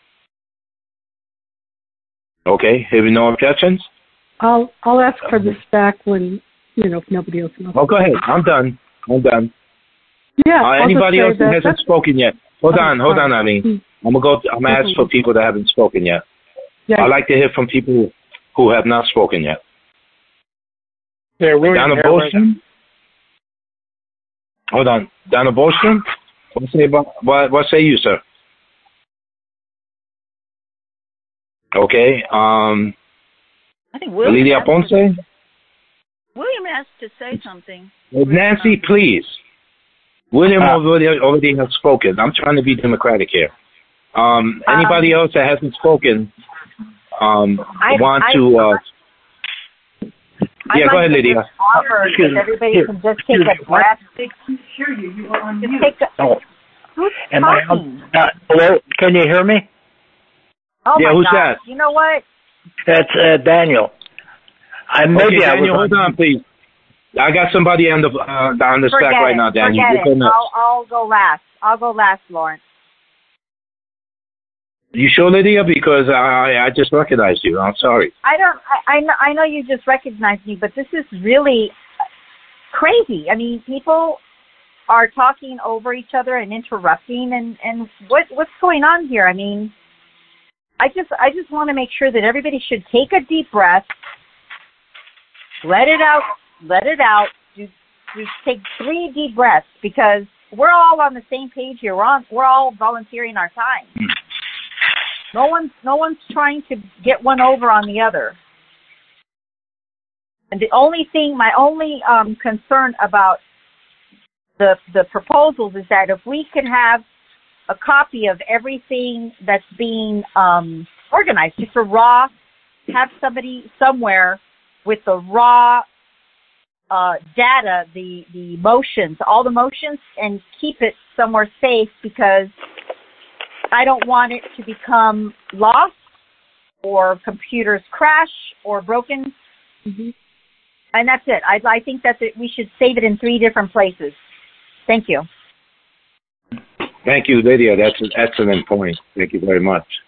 Speaker 1: Okay, have you no objections?
Speaker 3: I'll I'll ask for this back when, you know, if nobody else knows.
Speaker 1: Oh, go ahead. I'm done. I'm done.
Speaker 3: Yeah.
Speaker 1: Uh, anybody else that hasn't spoken yet? Hold on, hold on, Eileen.
Speaker 3: Mm-hmm.
Speaker 1: I'm gonna go. I'm gonna ask for people that haven't spoken yet.
Speaker 3: Yeah.
Speaker 1: I'd like to hear from people who have not spoken yet.
Speaker 9: Yeah,
Speaker 1: Donna Bostrom? Hold on. Donna Bostrom? What say, about, what, what say you, sir? Okay. Um,
Speaker 7: I think William
Speaker 1: Lidia Ponce?
Speaker 7: William has to say something.
Speaker 1: Nancy, please. William uh, already, already has spoken. I'm trying to be democratic here. Um, anybody um, else that hasn't spoken um,
Speaker 11: I,
Speaker 1: want
Speaker 11: I,
Speaker 1: to... Uh,
Speaker 11: I'd
Speaker 1: yeah,
Speaker 11: like
Speaker 1: go ahead,
Speaker 11: to
Speaker 1: Lydia.
Speaker 11: just offer that everybody
Speaker 12: Here.
Speaker 11: can just take a breath.
Speaker 12: Hear you. You are on
Speaker 11: Just
Speaker 12: mute.
Speaker 11: take a,
Speaker 12: Oh.
Speaker 11: who's
Speaker 12: Am I
Speaker 11: talking?
Speaker 12: on, uh, hello? Can you hear me?
Speaker 11: Oh
Speaker 1: yeah,
Speaker 11: my
Speaker 1: who's
Speaker 11: gosh.
Speaker 1: that?
Speaker 11: You know what?
Speaker 12: That's uh, Daniel. I maybe
Speaker 1: okay,
Speaker 12: I
Speaker 1: Daniel,
Speaker 12: was
Speaker 1: hold on, please. I got somebody on the uh, on the
Speaker 11: Forget
Speaker 1: stack right
Speaker 11: it.
Speaker 1: now, Daniel.
Speaker 11: Forget it. I'll, I'll go last. I'll go last, Lawrence.
Speaker 1: You sure, Lydia? Because I I just recognized you. I'm sorry.
Speaker 11: I don't. I I know, I know you just recognized me, but this is really crazy. I mean, people are talking over each other and interrupting, and and what what's going on here? I mean, I just I just want to make sure that everybody should take a deep breath, let it out, let it out. Do, do take three deep breaths, because we're all on the same page here. We're on. We're all volunteering our time. Mm. No one's no one's trying to get one over on the other. And the only thing, my only um, concern about the the proposals is that if we could have a copy of everything that's being um, organized, just a raw, have somebody somewhere with the raw uh, data, the, the motions, all the motions, and keep it somewhere safe, because I don't want it to become lost or computers crash or broken. Mm-hmm. And that's it. I, I think that we should save it in three different places. Thank you.
Speaker 1: Thank you, Lydia. That's an excellent point. Thank you very much.